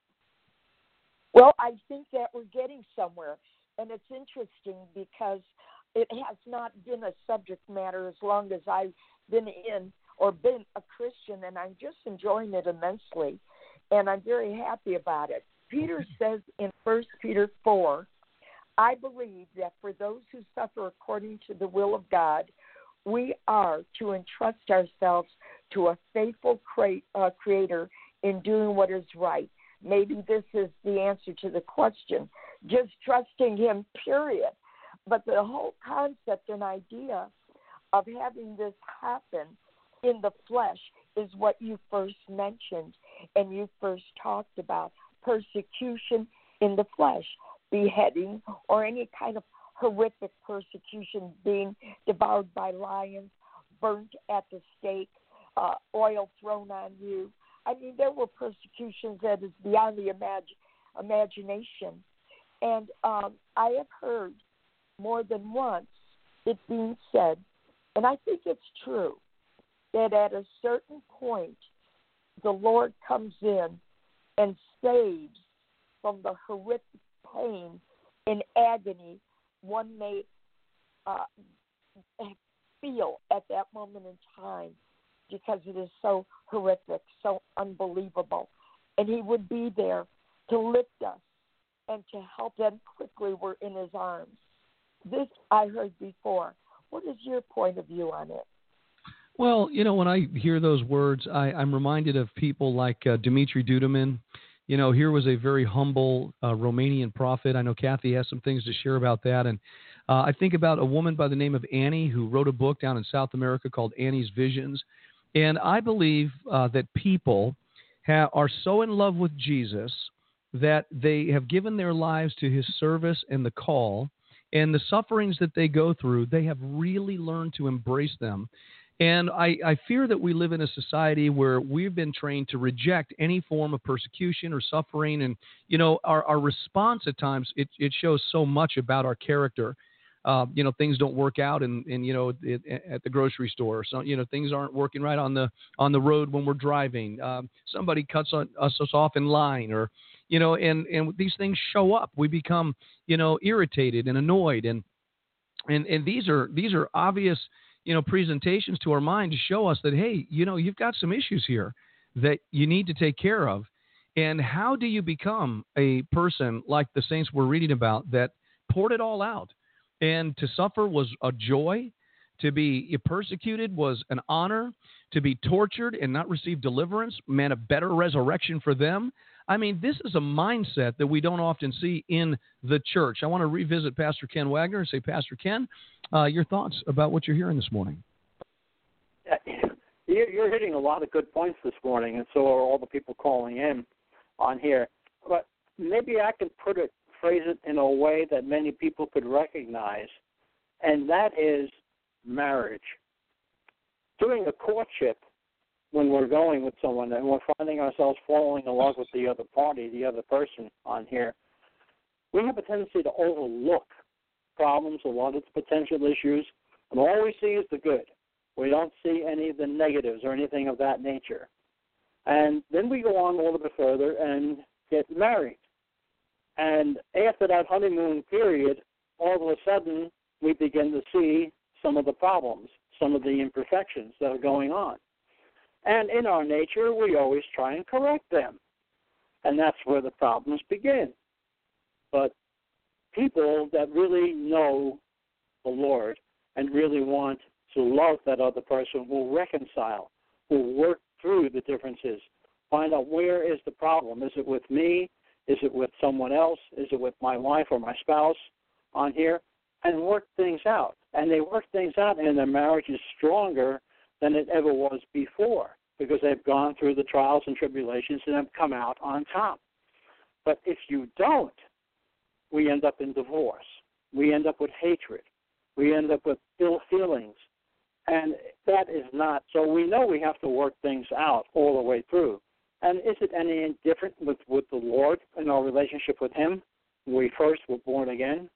Well, I think that we're getting somewhere, and it's interesting because it has not been a subject matter as long as I've been in or been a Christian, and I'm just enjoying it immensely, and I'm very happy about it. Peter says in First Peter four, I believe that for those who suffer according to the will of God, we are to entrust ourselves to a faithful cre- uh, Creator in doing what is right. Maybe this is the answer to the question, just trusting Him, period. But the whole concept and idea of having this happen in the flesh is what you first mentioned and you first talked about, persecution in the flesh, beheading or any kind of horrific persecution, being devoured by lions, burnt at the stake, uh, oil thrown on you. I mean, there were persecutions that is beyond the imag- imagination. And um, I have heard more than once it being said, and I think it's true, that at a certain point, the Lord comes in and saves from the horrific pain and agony one may uh, feel at that moment in time, because it is so horrific, so unbelievable. And He would be there to lift us and to help them quickly. We're in His arms. This I heard before. What is your point of view on it? Well, you know, when I hear those words, I, I'm reminded of people like uh, Dimitri Duduman. You know, here was a very humble uh, Romanian prophet. I know Kathy has some things to share about that. And uh, I think about a woman by the name of Annie who wrote a book down in South America called Annie's Visions. And I believe uh, that people ha- are so in love with Jesus that they have given their lives to His service and the call, and the sufferings that they go through, they have really learned to embrace them. And I, I fear that we live in a society where we've been trained to reject any form of persecution or suffering. And, you know, our, our response at times, it, it shows so much about our character. Uh, you know, things don't work out and, and you know, it, at the grocery store. So, you know, things aren't working right on the on the road when we're driving. Um, somebody cuts on, us, us off in line, or, you know, and, and these things show up. We become, you know, irritated and annoyed. And and, and these are these are obvious, you know, presentations to our mind to show us that, hey, you know, you've got some issues here that you need to take care of. And how do you become a person like the saints we're reading about that poured it all out? And to suffer was a joy. To be persecuted was an honor. To be tortured and not receive deliverance meant a better resurrection for them. I mean, this is a mindset that we don't often see in the church. I want to revisit Pastor Ken Wagner and say, Pastor Ken, uh, your thoughts about what you're hearing this morning. You're hitting a lot of good points this morning, and so are all the people calling in on here. But maybe I can put it, phrase it in a way that many people could recognize, and that is marriage. Doing a courtship, when we're going with someone and we're finding ourselves falling in love with the other party, the other person on here, we have a tendency to overlook problems, a lot of the potential issues, and all we see is the good. We don't see any of the negatives or anything of that nature. And then we go on a little bit further and get married. And after that honeymoon period, all of a sudden we begin to see some of the problems, some of the imperfections that are going on. And in our nature, we always try and correct them. And that's where the problems begin. But people that really know the Lord and really want to love that other person will reconcile, will work through the differences, find out where is the problem. Is it with me? Is it with someone else? Is it with my wife or my spouse on here? And work things out. And they work things out, and their marriage is stronger than it ever was before, because they've gone through the trials and tribulations and have come out on top. But if you don't, we end up in divorce. We end up with hatred. We end up with ill feelings. And that is not, so we know we have to work things out all the way through. And is it any different with, with the Lord in our relationship with Him? When we first were born again,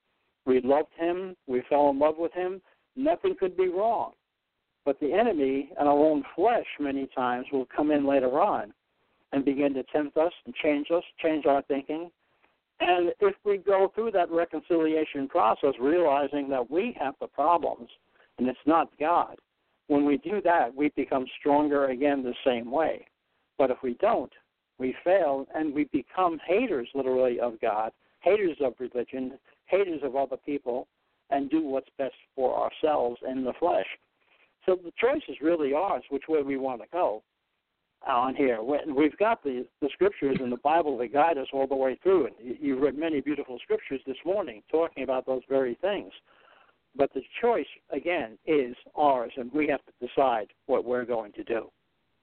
We loved him. We fell in love with him. Nothing could be wrong. But the enemy and our own flesh many times will come in later on and begin to tempt us and change us, change our thinking. And if we go through that reconciliation process, realizing that we have the problems and it's not God, when we do that, we become stronger again the same way. But if we don't, we fail and we become haters, literally, of God, haters of religion, haters of other people, and do what's best for ourselves in the flesh. So the choice is really ours, which way we want to go on here. We've got the, the scriptures in the Bible that guide us all the way through it. You've read many beautiful scriptures this morning talking about those very things. But the choice, again, is ours, and we have to decide what we're going to do.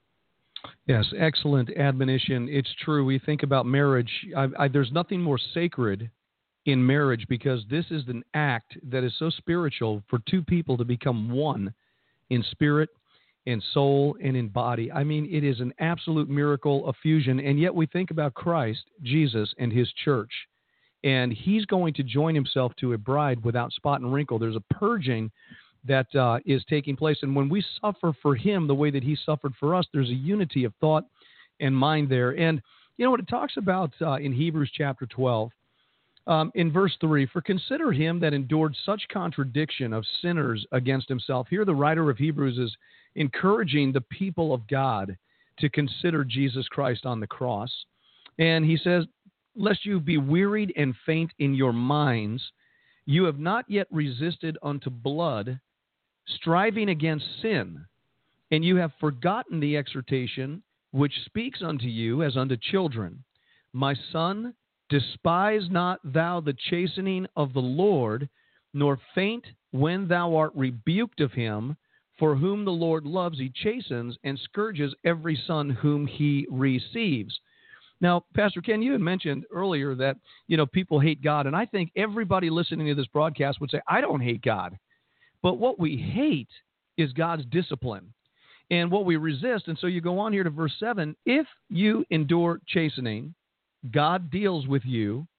Yes, excellent admonition. It's true. We think about marriage. I, I, there's nothing more sacred in marriage because this is an act that is so spiritual for two people to become one in spirit, in soul, and in body. I mean, it is an absolute miracle of fusion, and yet we think about Christ, Jesus, and his church, and he's going to join himself to a bride without spot and wrinkle. There's a purging that uh, is taking place, and when we suffer for him the way that he suffered for us, there's a unity of thought and mind there. And you know what it talks about uh, in Hebrews chapter twelve, um, in verse three, for consider him that endured such contradiction of sinners against himself. Here the writer of Hebrews is encouraging the people of God to consider Jesus Christ on the cross. And he says, lest you be wearied and faint in your minds, you have not yet resisted unto blood, striving against sin, and you have forgotten the exhortation which speaks unto you as unto children. My son, despise not thou the chastening of the Lord, nor faint when thou art rebuked of him, for whom the Lord loves he chastens and scourges every son whom he receives. Now, Pastor Ken, you had mentioned earlier that, you know, people hate God, and I think everybody listening to this broadcast would say, I don't hate God. But what we hate is God's discipline and what we resist. And so you go on here to verse seven, if you endure chastening, God deals with you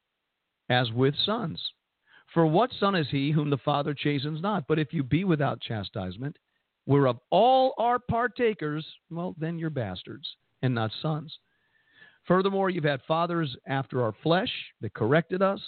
as with sons. For what son is he whom the Father chastens not? But if you be without chastisement, whereof all are partakers, well, then you're bastards and not sons. Furthermore, you've had fathers after our flesh that corrected us,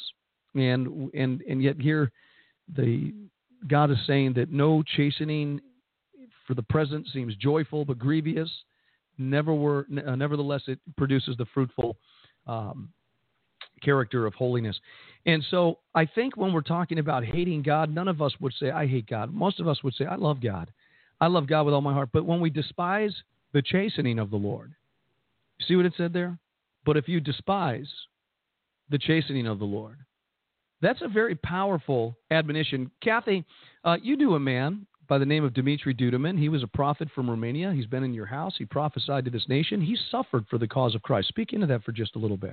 and and and yet here the God is saying that no chastening for the present seems joyful but grievous. Never were, uh, nevertheless, it produces the fruitful um, character of holiness. And so I think when we're talking about hating God, none of us would say, I hate God. Most of us would say, I love God. I love God with all my heart. But when we despise the chastening of the Lord, see what it said there? But if you despise the chastening of the Lord, that's a very powerful admonition. Kathy, uh, you knew a man by the name of Dimitri Duduman. He was a prophet from Romania. He's been in your house. He prophesied to this nation. He suffered for the cause of Christ. Speak into that for just a little bit.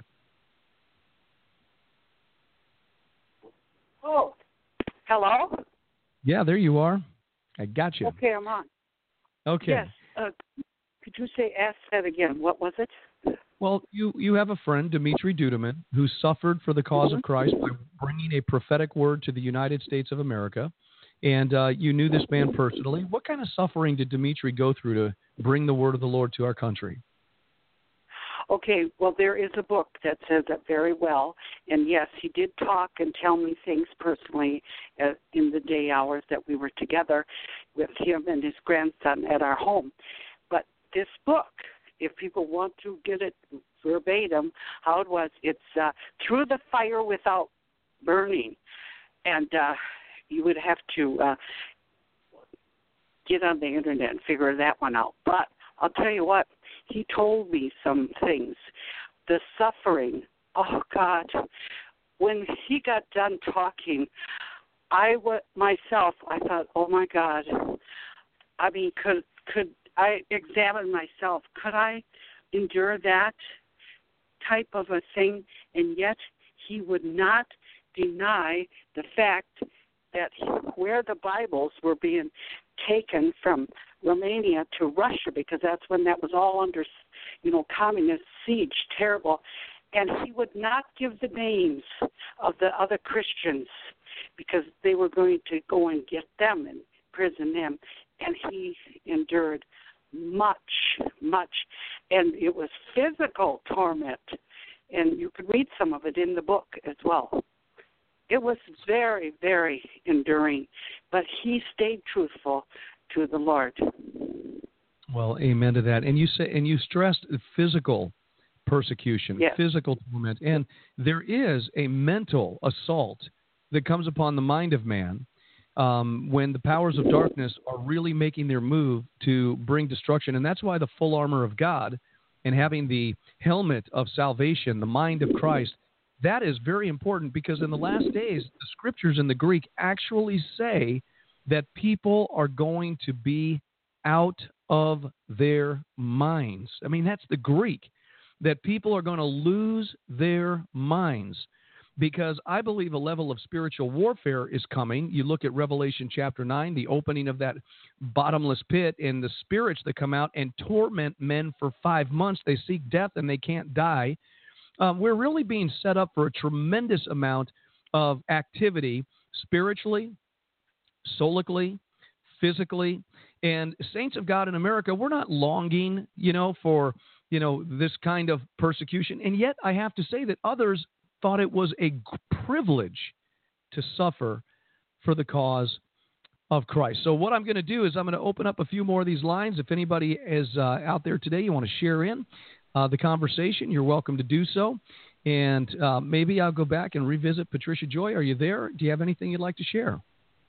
Oh, hello? Yeah, there you are. I got you. Okay, I'm on. Okay. Yes. Uh, could you say, ask that again? What was it? Well, you, you have a friend, Dimitri Duduman, who suffered for the cause of Christ by bringing a prophetic word to the United States of America, and uh, you knew this man personally. What kind of suffering did Dimitri go through to bring the word of the Lord to our country? Okay, well, there is a book that says that very well, and yes, he did talk and tell me things personally uh, in the day hours that we were together with him and his grandson at our home. But this book, if people want to get it verbatim, how it was, it's uh, Through the Fire Without Burning. And uh, you would have to uh, get on the internet and figure that one out. But I'll tell you what, he told me some things. The suffering, oh, God. When he got done talking, I w- myself, I thought, oh, my God. I mean, could could I examined myself. Could I endure that type of a thing? And yet he would not deny the fact that where the Bibles were being taken from Romania to Russia, because that's when that was all under, you know, communist siege, terrible. And he would not give the names of the other Christians. because they were going to go and get them and imprison him. And he endured much, much. And it was physical torment. And you could read some of it in the book as well. It was very, very enduring. But he stayed truthful to the Lord. Well, amen to that. And you say, and you stressed physical persecution, yes. physical torment. And there is a mental assault that comes upon the mind of man um, when the powers of darkness are really making their move to bring destruction. And that's why the full armor of God and having the helmet of salvation, the mind of Christ, that is very important, because in the last days, the scriptures in the Greek actually say that people are going to be out of their minds. I mean, that's the Greek, that people are going to lose their minds, because I believe a level of spiritual warfare is coming. You look at Revelation chapter nine, the opening of that bottomless pit, and the spirits that come out and torment men for five months. They seek death and they can't die. Um, we're really being set up for a tremendous amount of activity spiritually, solically, physically. And saints of God in America, we're not longing, you know, for, you know, this kind of persecution. And yet I have to say that others thought it was a privilege to suffer for the cause of Christ. So what I'm going to do is I'm going to open up a few more of these lines. If anybody is uh, out there today, you want to share in uh, the conversation, you're welcome to do so. And uh, maybe I'll go back and revisit Patricia Joy. Are you there? Do you have anything you'd like to share?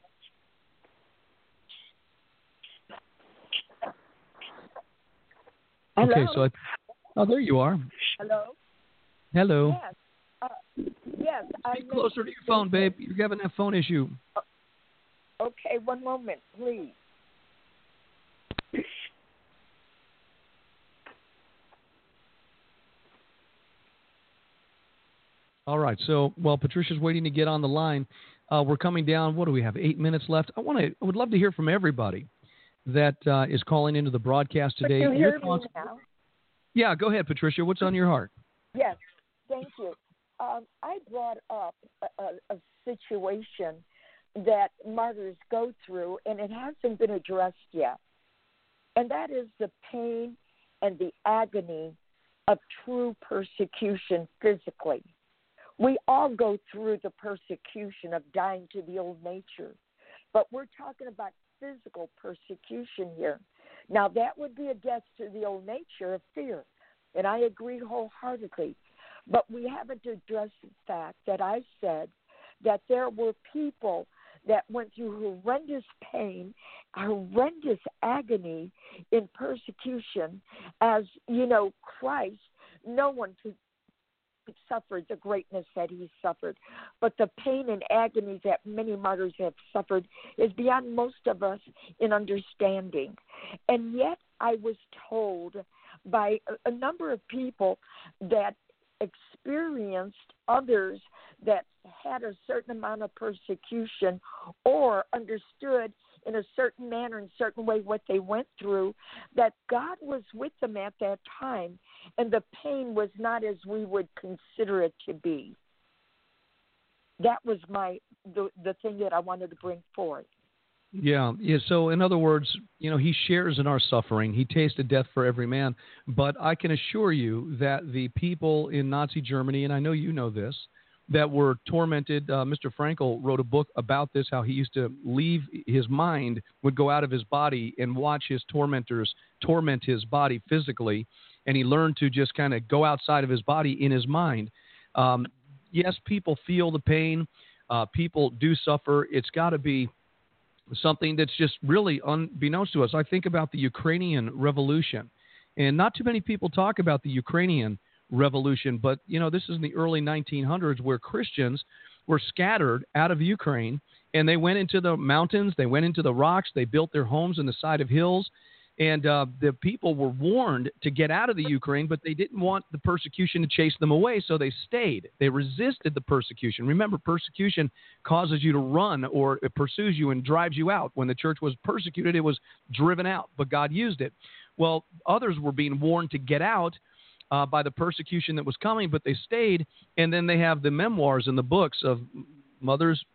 Hello? Okay, so I, oh, there you are. Hello? Hello. Yes. Uh, yes. Speak I closer to your phone, babe. You're having that phone issue. Okay, one moment, please. All right. So while Patricia's waiting to get on the line, uh, we're coming down. What do we have? Eight minutes left. I want to. I would love to hear from everybody that uh, is calling into the broadcast today. Can you hear me now? Yeah, go ahead, Patricia. What's on your heart? Yes, thank you. Um, I brought up a, a, a situation that martyrs go through, and it hasn't been addressed yet, and that is the pain and the agony of true persecution physically. We all go through the persecution of dying to the old nature, but we're talking about physical persecution here. Now, that would be a death to the old nature of fear, and I agree wholeheartedly. But we haven't addressed the fact that I said that there were people that went through horrendous pain, horrendous agony in persecution, as, you know, Christ, no one could suffered the greatness that he suffered. But the pain and agony that many martyrs have suffered is beyond most of us in understanding. And yet I was told by a, a number of people that experienced others that had a certain amount of persecution or understood in a certain manner, in a certain way, what they went through, that God was with them at that time, and the pain was not as we would consider it to be. That was my the, the thing that I wanted to bring forth. Yeah, yeah. So in other words, you know, he shares in our suffering. He tasted death for every man. But I can assure you that the people in Nazi Germany, and I know you know this, that were tormented. Uh, Mister Frankl wrote a book about this, how he used to leave his mind, would go out of his body and watch his tormentors torment his body physically, and he learned to just kind of go outside of his body in his mind. Um, yes, people feel the pain. Uh, people do suffer. It's got to be something that's just really unbeknownst to us. I think about the Ukrainian Revolution, and not too many people talk about the Ukrainian Revolution, but you know, this is in the early nineteen hundreds where Christians were scattered out of Ukraine, and they went into the mountains, they went into the rocks, they built their homes in the side of hills, and uh, the people were warned to get out of the Ukraine, but they didn't want the persecution to chase them away, so they stayed. They resisted the persecution. Remember, persecution causes you to run, or it pursues you and drives you out. When the church was persecuted, it was driven out, but God used it. Well, others were being warned to get out Uh, by the persecution that was coming, but they stayed. And then they have the memoirs and the books of mothers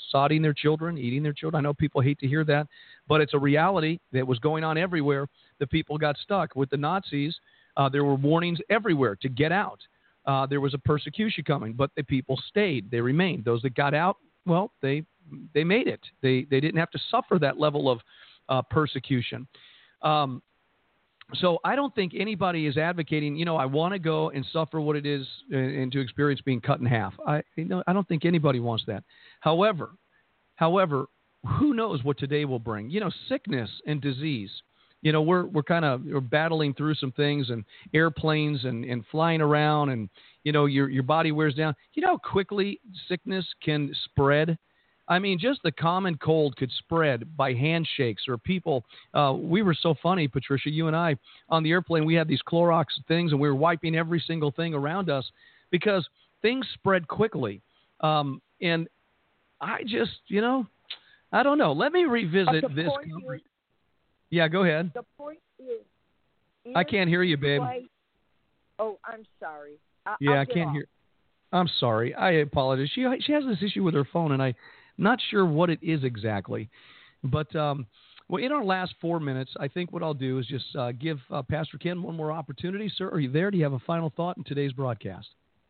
sodding their children, eating their children. I know people hate to hear that, but it's a reality that was going on everywhere. The people got stuck. With the Nazis, uh, there were warnings everywhere to get out. Uh, there was a persecution coming, but the people stayed. They remained. Those that got out, well, they they made it. They they didn't have to suffer that level of uh, persecution. Um, so I don't think anybody is advocating, you know, I want to go and suffer what it is and, and to experience being cut in half. I you know I don't think anybody wants that. However, however, who knows what today will bring? You know, sickness and disease. You know, we're we're kind of we're battling through some things, and airplanes and, and flying around, and you know your your body wears down. You know how quickly sickness can spread. I mean, just the common cold could spread by handshakes or people. Uh, we were so funny, Patricia, you and I, on the airplane, we had these Clorox things, and we were wiping every single thing around us because things spread quickly. Um, and I just, you know, I don't know. Let me revisit this conversation. Yeah, go ahead. The point is, I can't hear you, babe. Right. Oh, I'm sorry. I, yeah, I'll I can't off. hear. I'm sorry. I apologize. She she has this issue with her phone, and I'm not sure what it is exactly. But um, well, in our last four minutes, I think what I'll do is just uh, give uh, Pastor Ken one more opportunity. Sir, are you there? Do you have a final thought in today's broadcast?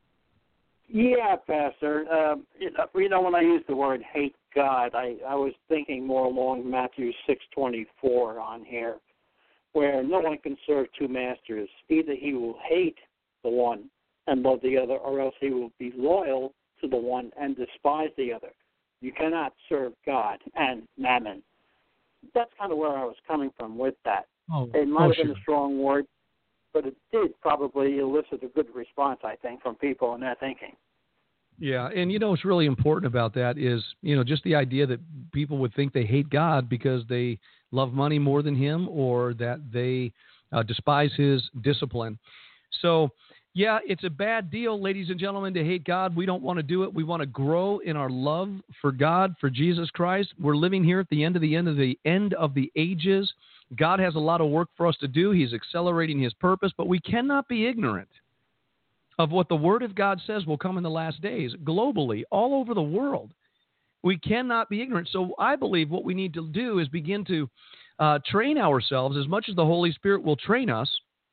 Yeah, Pastor. Um, you know, you know, when I use the word hate God, I, I was thinking more along Matthew six twenty-four on here, where no one can serve two masters. Either he will hate the one and love the other, or else he will be loyal to the one and despise the other. You cannot serve God and mammon. That's kind of where I was coming from with that. Oh, it might oh, have been sure. a strong word, but it did probably elicit a good response, I think, from people in their thinking. Yeah, and you know what's really important about that is, you know, just the idea that people would think they hate God because they love money more than him, or that they uh, despise his discipline. So, yeah, it's a bad deal, ladies and gentlemen, to hate God. We don't want to do it. We want to grow in our love for God, for Jesus Christ. We're living here at the end of the end of the end of the ages. God has a lot of work for us to do. He's accelerating his purpose, but we cannot be ignorant of what the Word of God says will come in the last days, globally, all over the world. We cannot be ignorant. So I believe what we need to do is begin to uh, train ourselves as much as the Holy Spirit will train us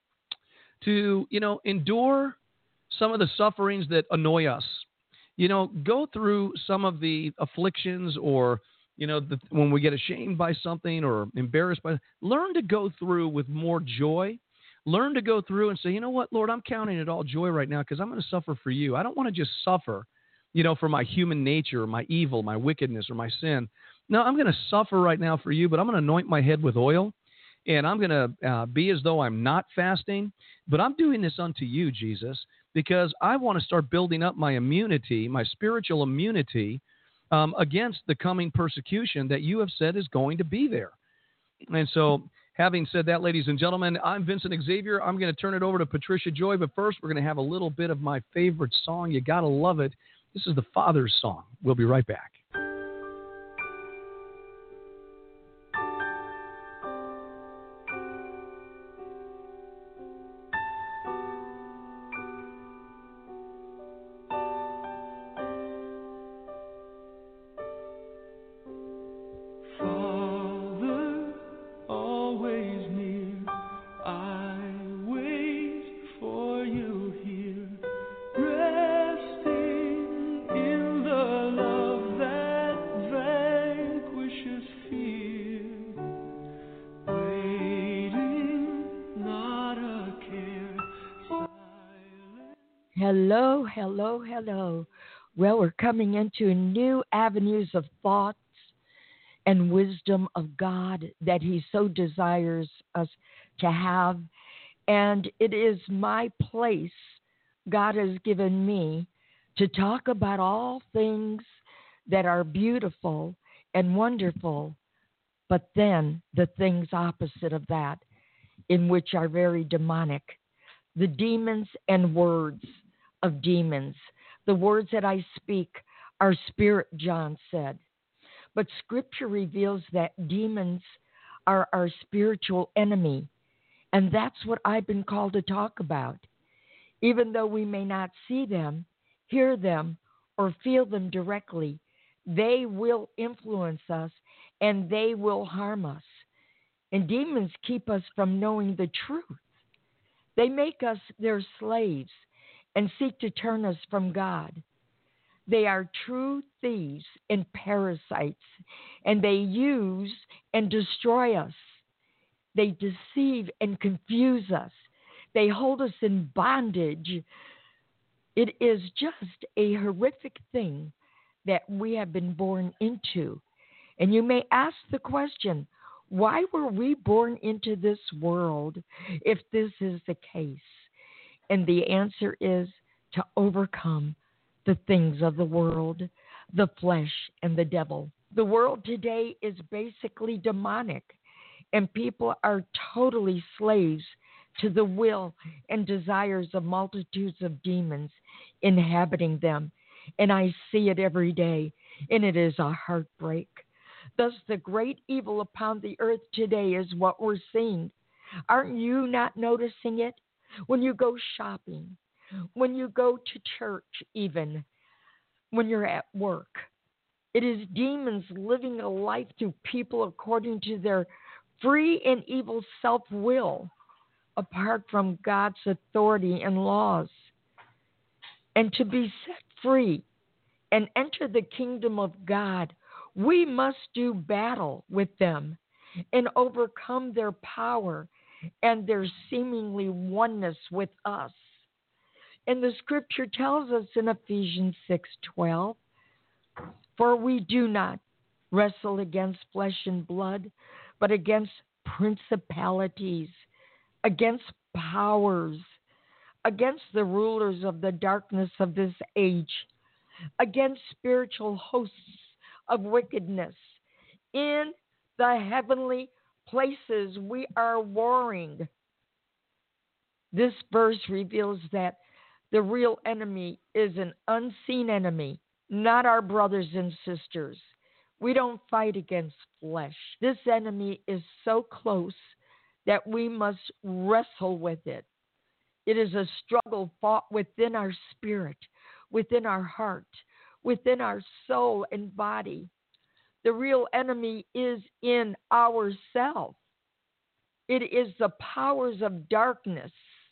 to, you know, endure some of the sufferings that annoy us. You know, go through some of the afflictions, or, you know, the, when we get ashamed by something or embarrassed by, learn to go through with more joy. Learn to go through and say, you know what, Lord, I'm counting it all joy right now because I'm going to suffer for you. I don't want to just suffer, you know, for my human nature, or my evil, my wickedness, or my sin. No, I'm going to suffer right now for you, but I'm going to anoint my head with oil, and I'm going to uh, be as though I'm not fasting, but I'm doing this unto you, Jesus, because I want to start building up my immunity, my spiritual immunity um, against the coming persecution that you have said is going to be there. And so, having said that, ladies and gentlemen, I'm Vincent Xavier. I'm going to turn it over to Patricia Joy, but first we're going to have a little bit of my favorite song. You got to love it. This is the Father's song. We'll be right back. Hello, hello, hello. Well, we're coming into new avenues of thoughts and wisdom of God that he so desires us to have. And it is my place God has given me to talk about all things that are beautiful and wonderful, but then the things opposite of that, in which are very demonic. The demons and words of demons. The words that I speak are spirit, John said. But Scripture reveals that demons are our spiritual enemy. And that's what I've been called to talk about. Even though we may not see them, hear them, or feel them directly, They will influence us and they will harm us. And demons keep us from knowing the truth. They make us their slaves and seek to turn us from God. They are true thieves and parasites, and they use and destroy us. They deceive and confuse us. They hold us in bondage. It is just a horrific thing that we have been born into. And you may ask the question, why were we born into this world if this is the case? And the answer is to overcome the things of the world, the flesh, and the devil. The world today is basically demonic, and people are totally slaves to the will and desires of multitudes of demons inhabiting them. And I see it every day, and it is a heartbreak. Thus, the great evil upon the earth today is what we're seeing. Aren't you not noticing it? When you go shopping, when you go to church even, when you're at work, it is demons living a life through people according to their free and evil self-will, apart from God's authority and laws. And to be set free and enter the kingdom of God, we must do battle with them and overcome their power and their seemingly oneness with us. And the scripture tells us in Ephesians six twelve, for we do not wrestle against flesh and blood, but against principalities, against powers, against the rulers of the darkness of this age, against spiritual hosts of wickedness in the heavenly places. We are warring. This verse reveals that the real enemy is an unseen enemy, not our brothers and sisters. We don't fight against flesh. This enemy is so close that we must wrestle with it. It is a struggle fought within our spirit, within our heart, within our soul and body. The real enemy is in ourselves. It is the powers of darkness.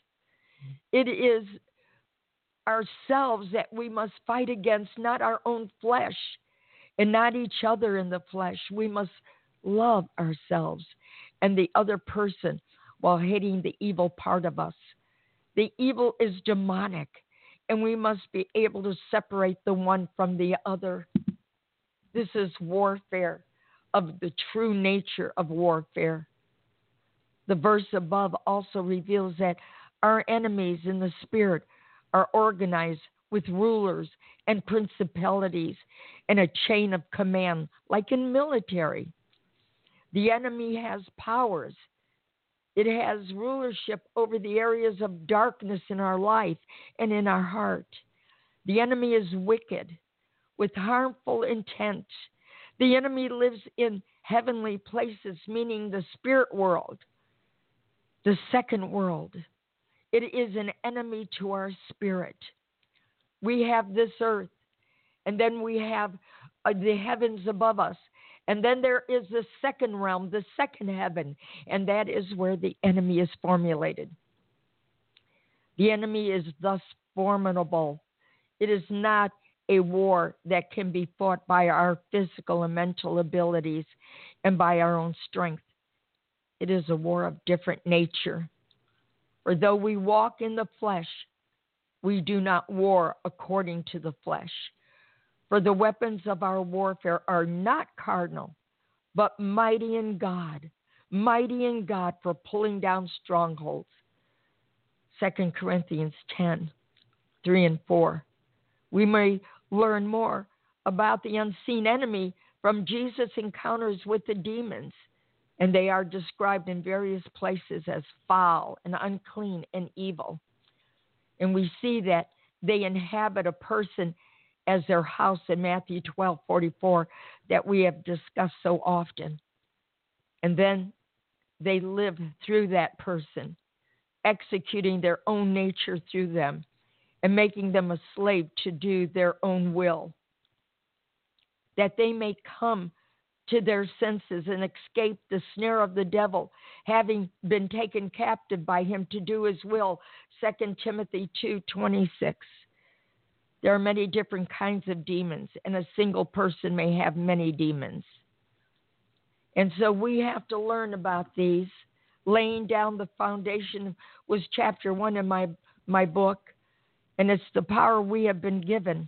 It is ourselves that we must fight against, not our own flesh and not each other in the flesh. We must love ourselves and the other person while hating the evil part of us. The evil is demonic, and we must be able to separate the one from the other. This is warfare of the true nature of warfare. The verse above also reveals that our enemies in the spirit are organized with rulers and principalities and a chain of command, like in military. The enemy has powers. It has rulership over the areas of darkness in our life and in our heart. The enemy is wicked with harmful intent. The enemy lives in heavenly places, meaning the spirit world, the second world. It is an enemy to our spirit. We have this earth, and then we have uh, the heavens above us. And then there is the second realm, the second heaven, and that is where the enemy is formulated. The enemy is thus formidable. It is not a war that can be fought by our physical and mental abilities and by our own strength. It is a war of different nature. For though we walk in the flesh, we do not war according to the flesh. For the weapons of our warfare are not carnal, but mighty in God, mighty in God for pulling down strongholds. Second Corinthians ten, three and four. We may learn more about the unseen enemy from Jesus' encounters with the demons, and they are described in various places as foul and unclean and evil. And we see that they inhabit a person as their house in Matthew twelve forty-four that we have discussed so often. And then they live through that person, executing their own nature through them and making them a slave to do their own will. that they may come to their senses and escape the snare of the devil, having been taken captive by him to do his will. Second Timothy two twenty-six. There are many different kinds of demons, and a single person may have many demons. And so we have to learn about these. Laying down the foundation was chapter one in my, my book, and it's the power we have been given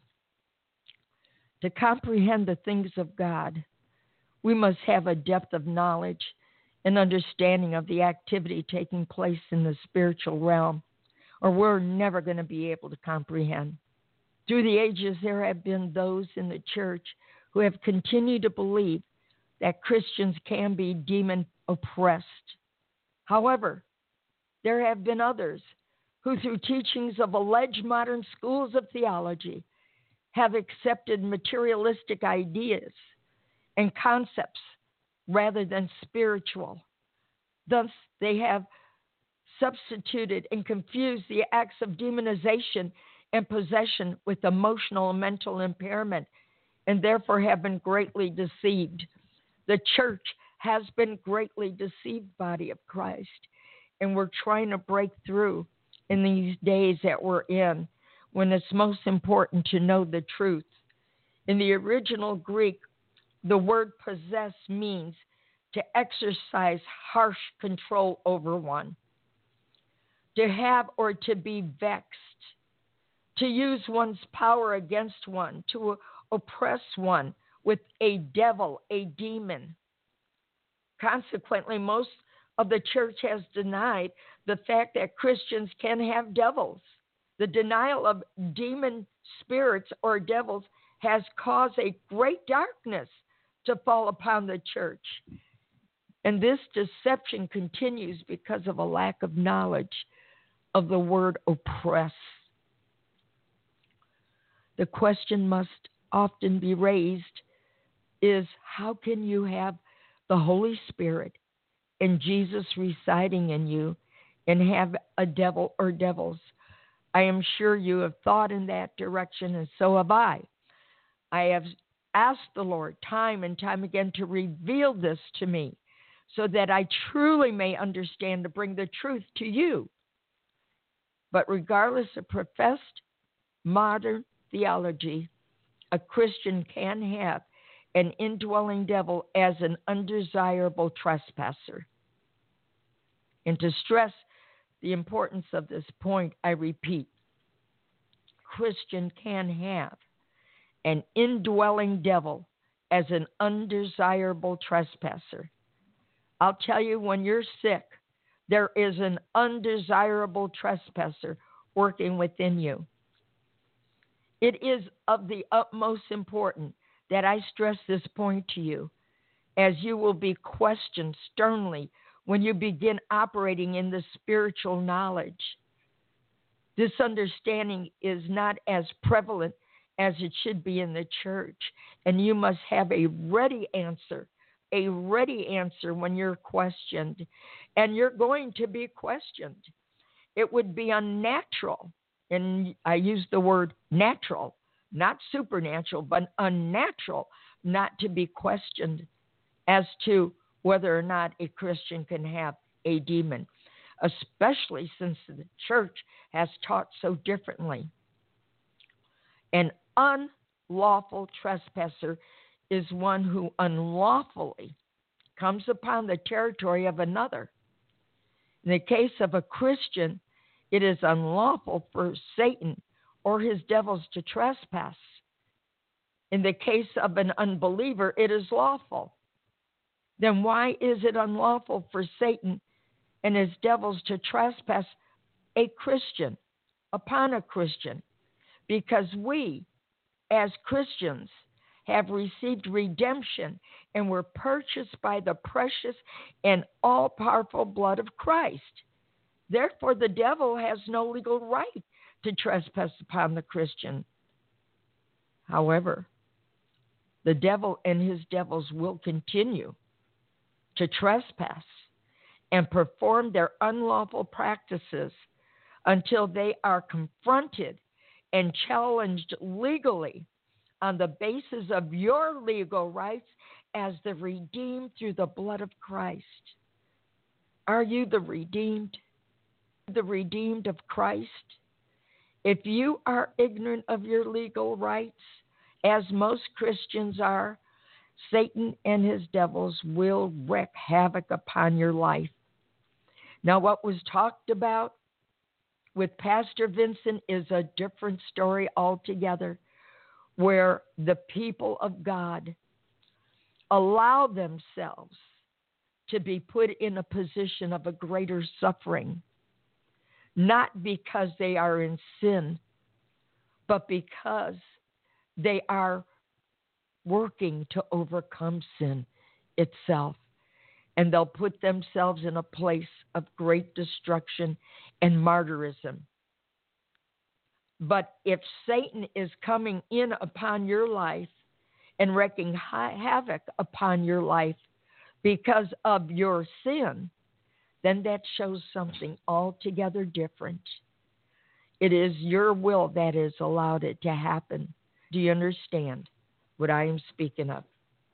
to comprehend the things of God. We must have a depth of knowledge and understanding of the activity taking place in the spiritual realm, or we're never going to be able to comprehend. Through the ages, there have been those in the church who have continued to believe that Christians can be demon oppressed. However, there have been others who, through teachings of alleged modern schools of theology, have accepted materialistic ideas and concepts rather than spiritual. Thus, they have substituted and confused the acts of demonization and possession with emotional and mental impairment, and therefore have been greatly deceived. The church has been greatly deceived, body of Christ, and we're trying to break through in these days that we're in, when it's most important to know the truth. In the original Greek, the word possess means to exercise harsh control over one, to have or to be vexed, to use one's power against one, to oppress one with a devil, a demon. Consequently, most of the church has denied the fact that Christians can have devils. The denial of demon spirits or devils has caused a great darkness to fall upon the church. And this deception continues because of a lack of knowledge of the word oppress. The question must often be raised is, how can you have the Holy Spirit and Jesus residing in you and have a devil or devils? I am sure you have thought in that direction, and so have I. I have asked the Lord time and time again to reveal this to me so that I truly may understand to bring the truth to you. But regardless of professed modern theology, a Christian can have an indwelling devil as an undesirable trespasser. And to stress the importance of this point, I repeat, Christian can have an indwelling devil as an undesirable trespasser. I'll tell you, when you're sick, there is an undesirable trespasser working within you. It is of the utmost importance that I stress this point to you, as you will be questioned sternly when you begin operating in the spiritual knowledge. This understanding is not as prevalent as it should be in the church, and you must have a ready answer, a ready answer when you're questioned, and you're going to be questioned. It would be unnatural, and I use the word natural, not supernatural, but unnatural, not to be questioned as to whether or not a Christian can have a demon, especially since the church has taught so differently. An unlawful trespasser is one who unlawfully comes upon the territory of another. In the case of a Christian, it is unlawful for Satan or his devils to trespass. In the case of an unbeliever, it is lawful. Then why is it unlawful for Satan and his devils to trespass a Christian, upon a Christian? Because we, as Christians, have received redemption and were purchased by the precious and all-powerful blood of Christ. Therefore, the devil has no legal right to trespass upon the Christian. However, the devil and his devils will continue to trespass and perform their unlawful practices until they are confronted and challenged legally on the basis of your legal rights as the redeemed through the blood of Christ. Are you the redeemed? The redeemed of Christ? If you are ignorant of your legal rights, as most Christians are, Satan and his devils will wreak havoc upon your life. Now, what was talked about with Pastor Vincent is a different story altogether, where the people of God allow themselves to be put in a position of a greater suffering, not because they are in sin, but because they are working to overcome sin itself. And they'll put themselves in a place of great destruction and martyrism. But if Satan is coming in upon your life and wreaking havoc upon your life because of your sin, then that shows something altogether different. It is your will that has allowed it to happen. Do you understand what I am speaking of?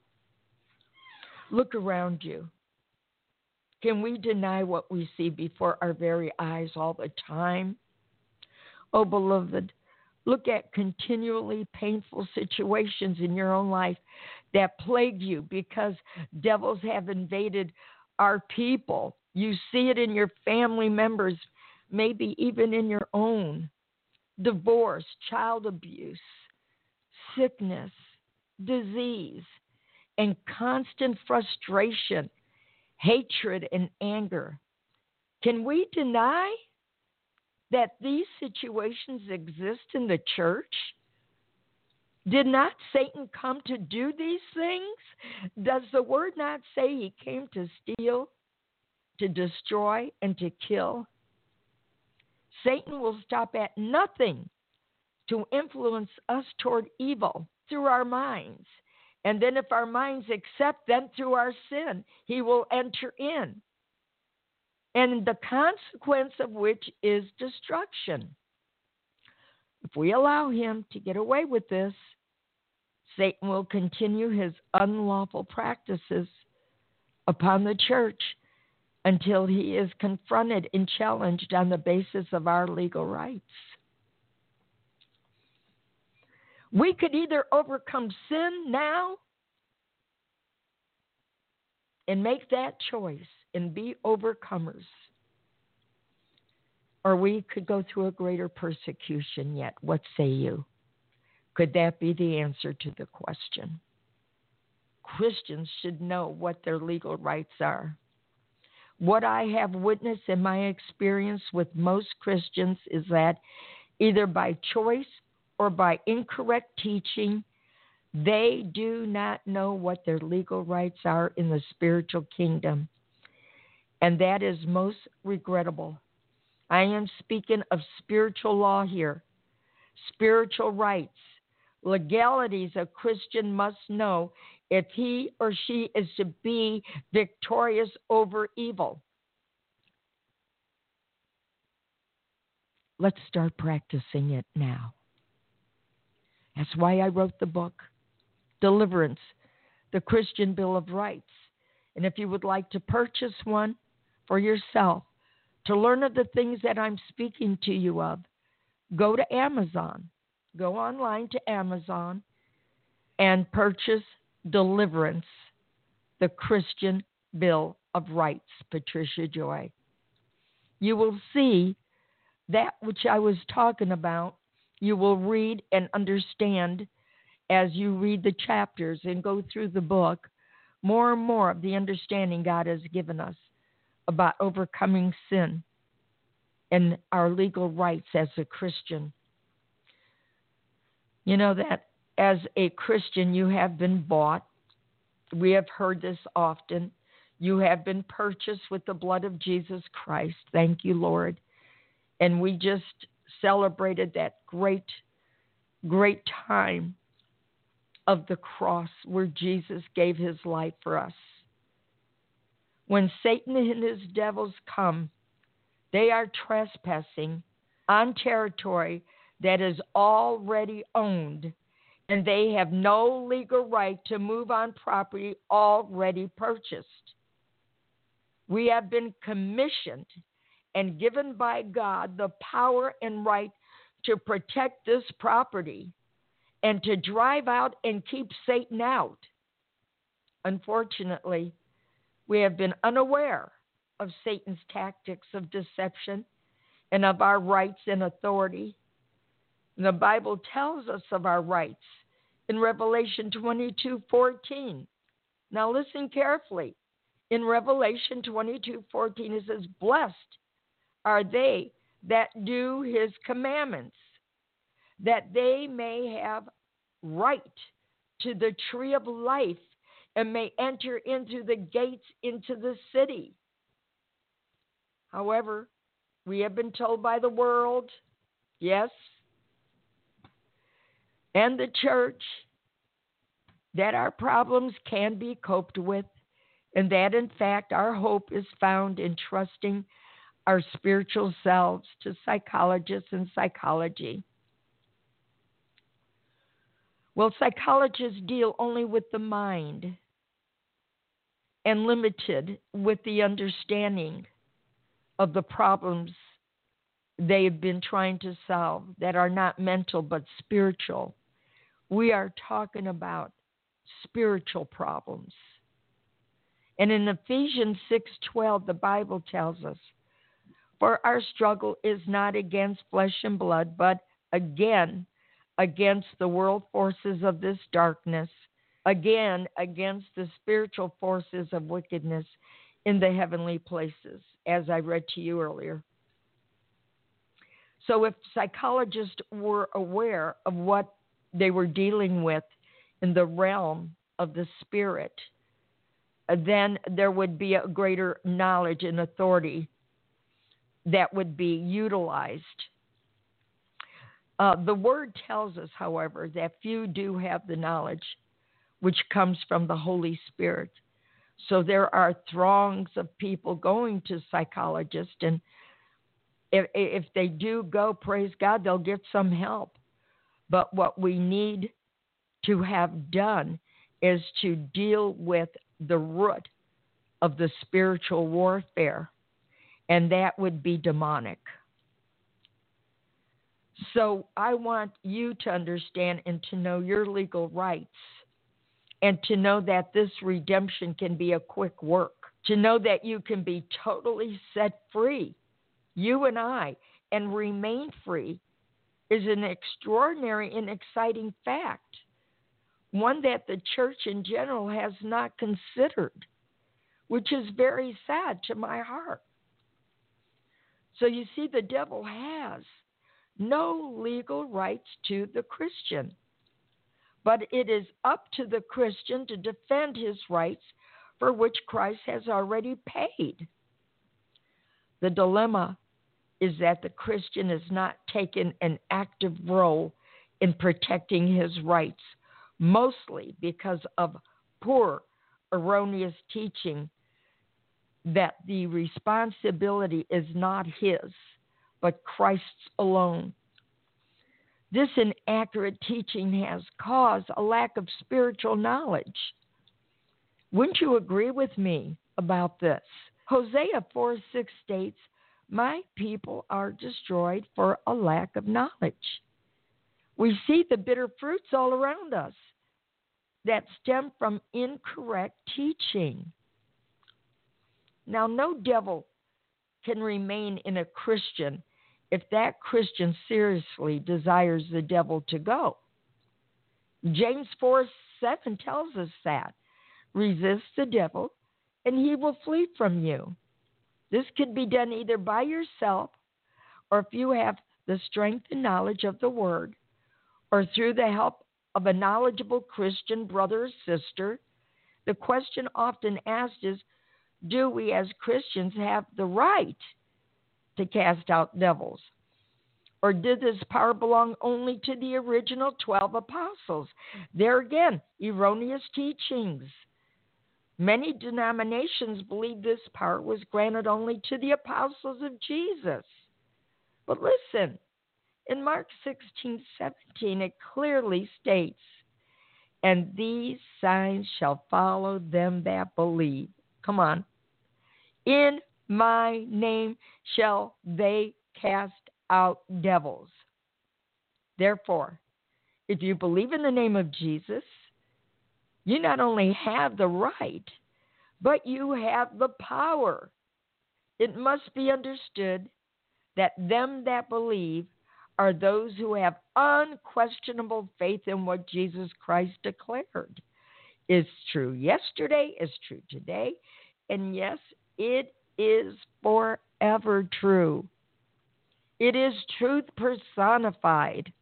Look around you. Can we deny what we see before our very eyes all the time? Oh, beloved, look at continually painful situations in your own life that plague you because devils have invaded our people. You see it in your family members, maybe even in your own. Divorce, child abuse, sickness, disease, and constant frustration, hatred, and anger. Can we deny that these situations exist in the church? Did not Satan come to do these things? Does the word not say he came to steal, to destroy, and to kill? Satan will stop at nothing to influence us toward evil through our minds. And then if our minds accept them through our sin, he will enter in. And the consequence of which is destruction. If we allow him to get away with this, Satan will continue his unlawful practices upon the church until he is confronted and challenged on the basis of our legal rights. We could either overcome sin now and make that choice and be overcomers, or we could go through a greater persecution yet. What say you? Could that be the answer to the question? Christians should know what their legal rights are. What I have witnessed in my experience with most Christians is that either by choice or by incorrect teaching, they do not know what their legal rights are in the spiritual kingdom. And that is most regrettable. I am speaking of spiritual law here, spiritual rights, legalities a Christian must know if he or she is to be victorious over evil. Let's start practicing it now. That's why I wrote the book, Deliverance, the Christian Bill of Rights. And if you would like to purchase one for yourself, to learn of the things that I'm speaking to you of, go to Amazon. Go online to Amazon and purchase Deliverance, the Christian Bill of Rights, Patricia Joy. You will see that which I was talking about. You will read and understand as you read the chapters and go through the book more and more of the understanding God has given us about overcoming sin and our legal rights as a Christian. You know that as a Christian, you have been bought. We have heard this often. You have been purchased with the blood of Jesus Christ. Thank you, Lord. And we just celebrated that great, great time of the cross where Jesus gave his life for us. When Satan and his devils come, they are trespassing on territory that is already owned and they have no legal right to move on property already purchased. We have been commissioned and given by God the power and right to protect this property and to drive out and keep Satan out. Unfortunately, we have been unaware of Satan's tactics of deception and of our rights and authority. The Bible tells us of our rights in Revelation twenty-two fourteen. Now listen carefully. In Revelation twenty-two fourteen, it says, "Blessed are they that do his commandments, that they may have right to the tree of life and may enter into the gates into the city." However, we have been told by the world, yes, and the church, that our problems can be coped with, and that, in fact, our hope is found in trusting our spiritual selves to psychologists and psychology. Well, psychologists deal only with the mind and limited with the understanding of the problems they have been trying to solve that are not mental but spiritual. We are talking about spiritual problems. And in Ephesians six twelve, the Bible tells us, "For our struggle is not against flesh and blood, but again against the world forces of this darkness, again against the spiritual forces of wickedness in the heavenly places," as I read to you earlier. So if psychologists were aware of what they were dealing with in the realm of the spirit, then there would be a greater knowledge and authority that would be utilized. Uh, the word tells us, however, that few do have the knowledge which comes from the Holy Spirit. So there are throngs of people going to psychologists, and if, if they do go, praise God, they'll get some help. But what we need to have done is to deal with the root of the spiritual warfare, and that would be demonic. So I want you to understand and to know your legal rights, and to know that this redemption can be a quick work, to know that you can be totally set free, you and I, and remain free is an extraordinary and exciting fact, one that the church in general has not considered, which is very sad to my heart. So you see, the devil has no legal rights to the Christian, but it is up to the Christian to defend his rights for which Christ has already paid. The dilemma is that the Christian has not taken an active role in protecting his rights, mostly because of poor, erroneous teaching that the responsibility is not his, but Christ's alone. This inaccurate teaching has caused a lack of spiritual knowledge. Wouldn't you agree with me about this? Hosea four six states, "My people are destroyed for a lack of knowledge." We see the bitter fruits all around us that stem from incorrect teaching. Now, no devil can remain in a Christian if that Christian seriously desires the devil to go. James four seven tells us that. Resist the devil, and he will flee from you. This could be done either by yourself, or if you have the strength and knowledge of the Word, or through the help of a knowledgeable Christian brother or sister. The question often asked is, do we as Christians have the right to cast out devils? Or did this power belong only to the original twelve apostles? There again, erroneous teachings. Many denominations believe this power was granted only to the apostles of Jesus. But listen, in Mark sixteen seventeen, it clearly states, And these signs shall follow them that believe. Come on. In my name shall they cast out devils. Therefore, if you believe in the name of Jesus, you not only have the right, but you have the power. It must be understood that them that believe are those who have unquestionable faith in what Jesus Christ declared. It's true yesterday, it's true today, and yes, it is forever true. It is truth personified.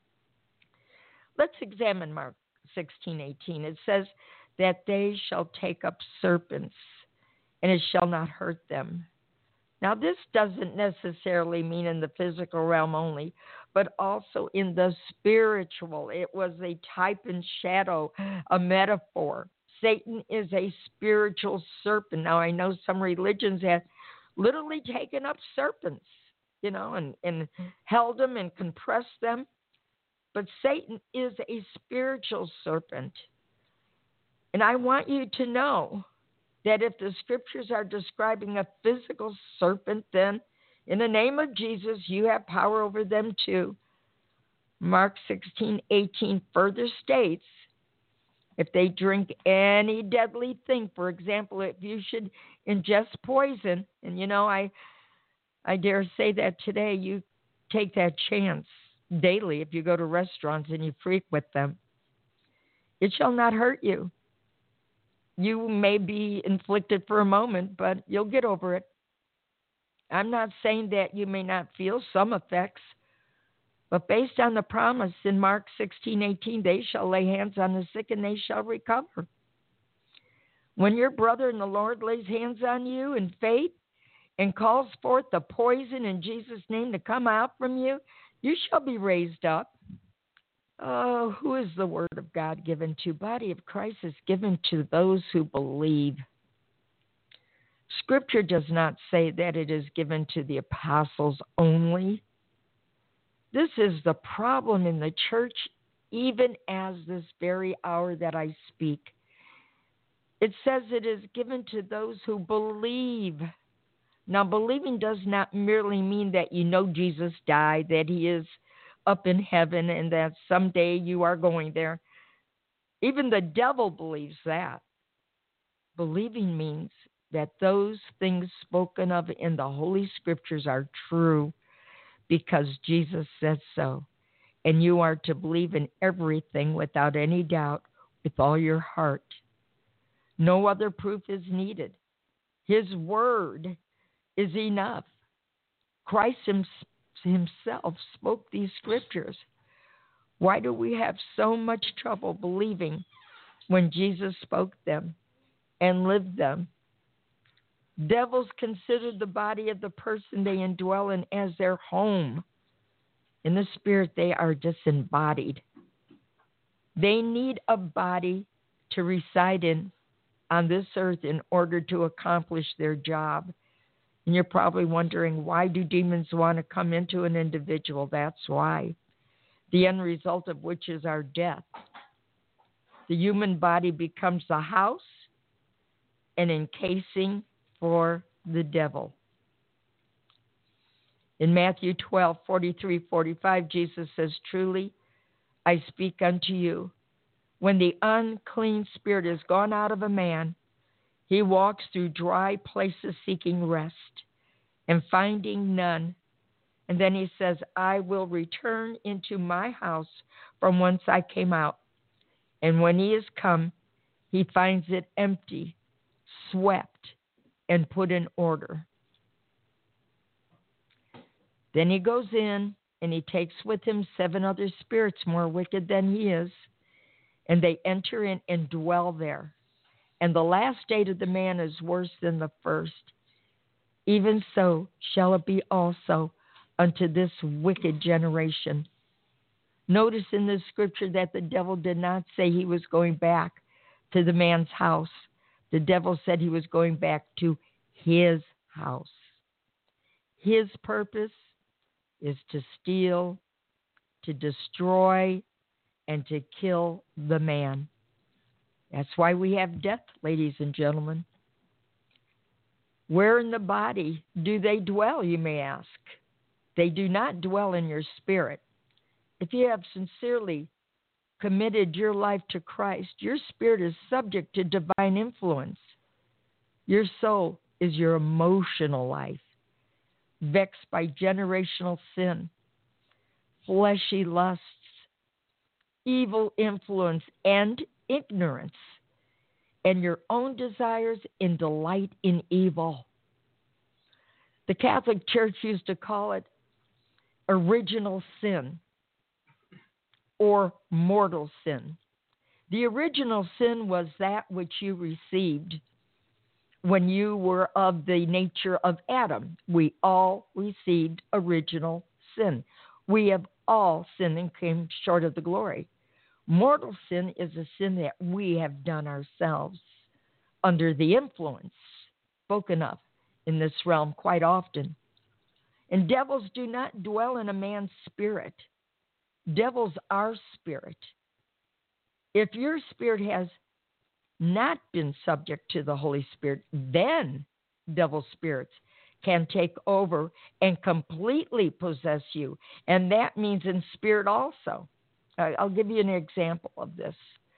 Let's examine Mark sixteen eighteen. It says that they shall take up serpents, and it shall not hurt them. Now, this doesn't necessarily mean in the physical realm only, but also in the spiritual. It was a type and shadow, a metaphor. Satan is a spiritual serpent. Now, I know some religions have literally taken up serpents, you know, and, and held them and compressed them. But Satan is a spiritual serpent. And I want you to know that if the scriptures are describing a physical serpent, then in the name of Jesus, you have power over them too. Mark sixteen eighteen further states, if they drink any deadly thing, for example, if you should ingest poison, and you know, I, I dare say that today you take that chance daily if you go to restaurants and you frequent them, it shall not hurt you. You may be inflicted for a moment, but you'll get over it. I'm not saying that you may not feel some effects, but based on the promise in Mark sixteen eighteen, they shall lay hands on the sick and they shall recover. When your brother in the Lord lays hands on you in faith and calls forth the poison in Jesus' name to come out from you, you shall be raised up. Oh, who is the word of God given to? Body of Christ is given to those who believe. Scripture does not say that it is given to the apostles only. This is the problem in the church, even as this very hour that I speak. It says it is given to those who believe. Now, believing does not merely mean that you know Jesus died, that he is up in heaven, and that someday you are going there. Even the devil believes that. Believing means that those things spoken of in the Holy Scriptures are true because Jesus said so. And you are to believe in everything without any doubt with all your heart. No other proof is needed. His word is enough. Christ himself spoke these scriptures. Why do we have so much trouble believing when Jesus spoke them and lived them? Devils consider the body of the person they indwell in as their home. In the spirit, they are disembodied. They need a body to reside in on this earth in order to accomplish their job. And you're probably wondering, why do demons want to come into an individual? That's why. The end result of which is our death. The human body becomes the house and encasing for the devil. In Matthew twelve, forty-three, forty-five, Jesus says, truly, I speak unto you, when the unclean spirit is gone out of a man, he walks through dry places seeking rest and finding none. And then he says, I will return into my house from whence I came out. And when he is come, he finds it empty, swept, and put in order. Then he goes in and he takes with him seven other spirits more wicked than he is, and they enter in and dwell there. And the last state of the man is worse than the first. Even so shall it be also unto this wicked generation. Notice in this scripture that the devil did not say he was going back to the man's house. The devil said he was going back to his house. His purpose is to steal, to destroy, and to kill the man. That's why we have death, ladies and gentlemen. Where in the body do they dwell, you may ask? They do not dwell in your spirit. If you have sincerely committed your life to Christ, your spirit is subject to divine influence. Your soul is your emotional life, vexed by generational sin, fleshy lusts, evil influence, and ignorance, and your own desires in delight in evil. The Catholic Church used to call it original sin or mortal sin. The original sin was that which you received when you were of the nature of Adam. We all received original sin. We have all sinned and came short of the glory. Mortal sin is a sin that we have done ourselves under the influence spoken of in this realm quite often. And devils do not dwell in a man's spirit. Devils are spirit. If your spirit has not been subject to the Holy Spirit, then devil spirits can take over and completely possess you. And that means in spirit also. I'll give you an example of this.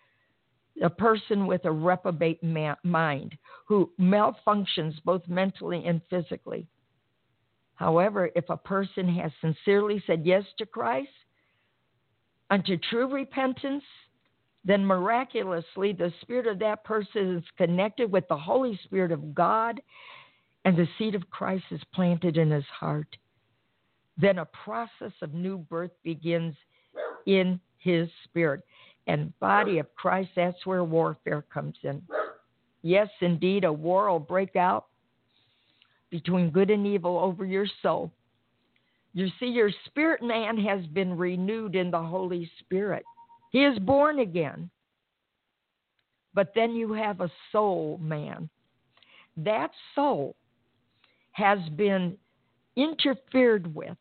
A person with a reprobate ma- mind who malfunctions both mentally and physically. However, if a person has sincerely said yes to Christ unto true repentance, then miraculously the spirit of that person is connected with the Holy Spirit of God, and the seed of Christ is planted in his heart. Then a process of new birth begins in his spirit. And body of Christ, that's where warfare comes in. Yes, indeed, a war will break out between good and evil over your soul. You see, your spirit man has been renewed in the Holy Spirit. He is born again. But then you have a soul man. That soul has been interfered with.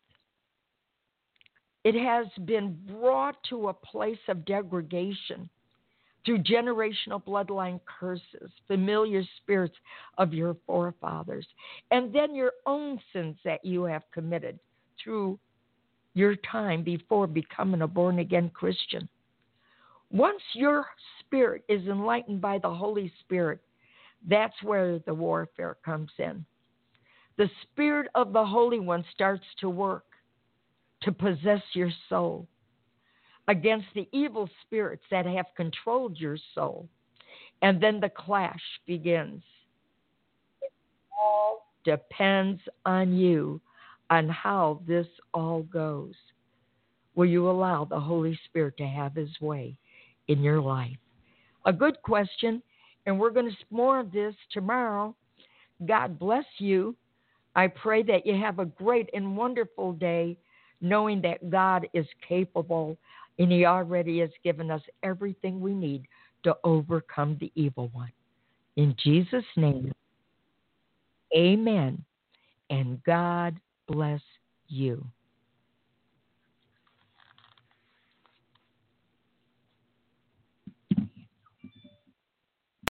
It has been brought to a place of degradation through generational bloodline curses, familiar spirits of your forefathers, and then your own sins that you have committed through your time before becoming a born-again Christian. Once your spirit is enlightened by the Holy Spirit, that's where the warfare comes in. The Spirit of the Holy One starts to work to possess your soul against the evil spirits that have controlled your soul. And then the clash begins. It all depends on you, on how this all goes. Will you allow the Holy Spirit to have his way in your life? A good question, and we're going to see more of this tomorrow. God bless you. I pray that you have a great and wonderful day, knowing that God is capable and he already has given us everything we need to overcome the evil one. In Jesus' name, amen. And God bless you.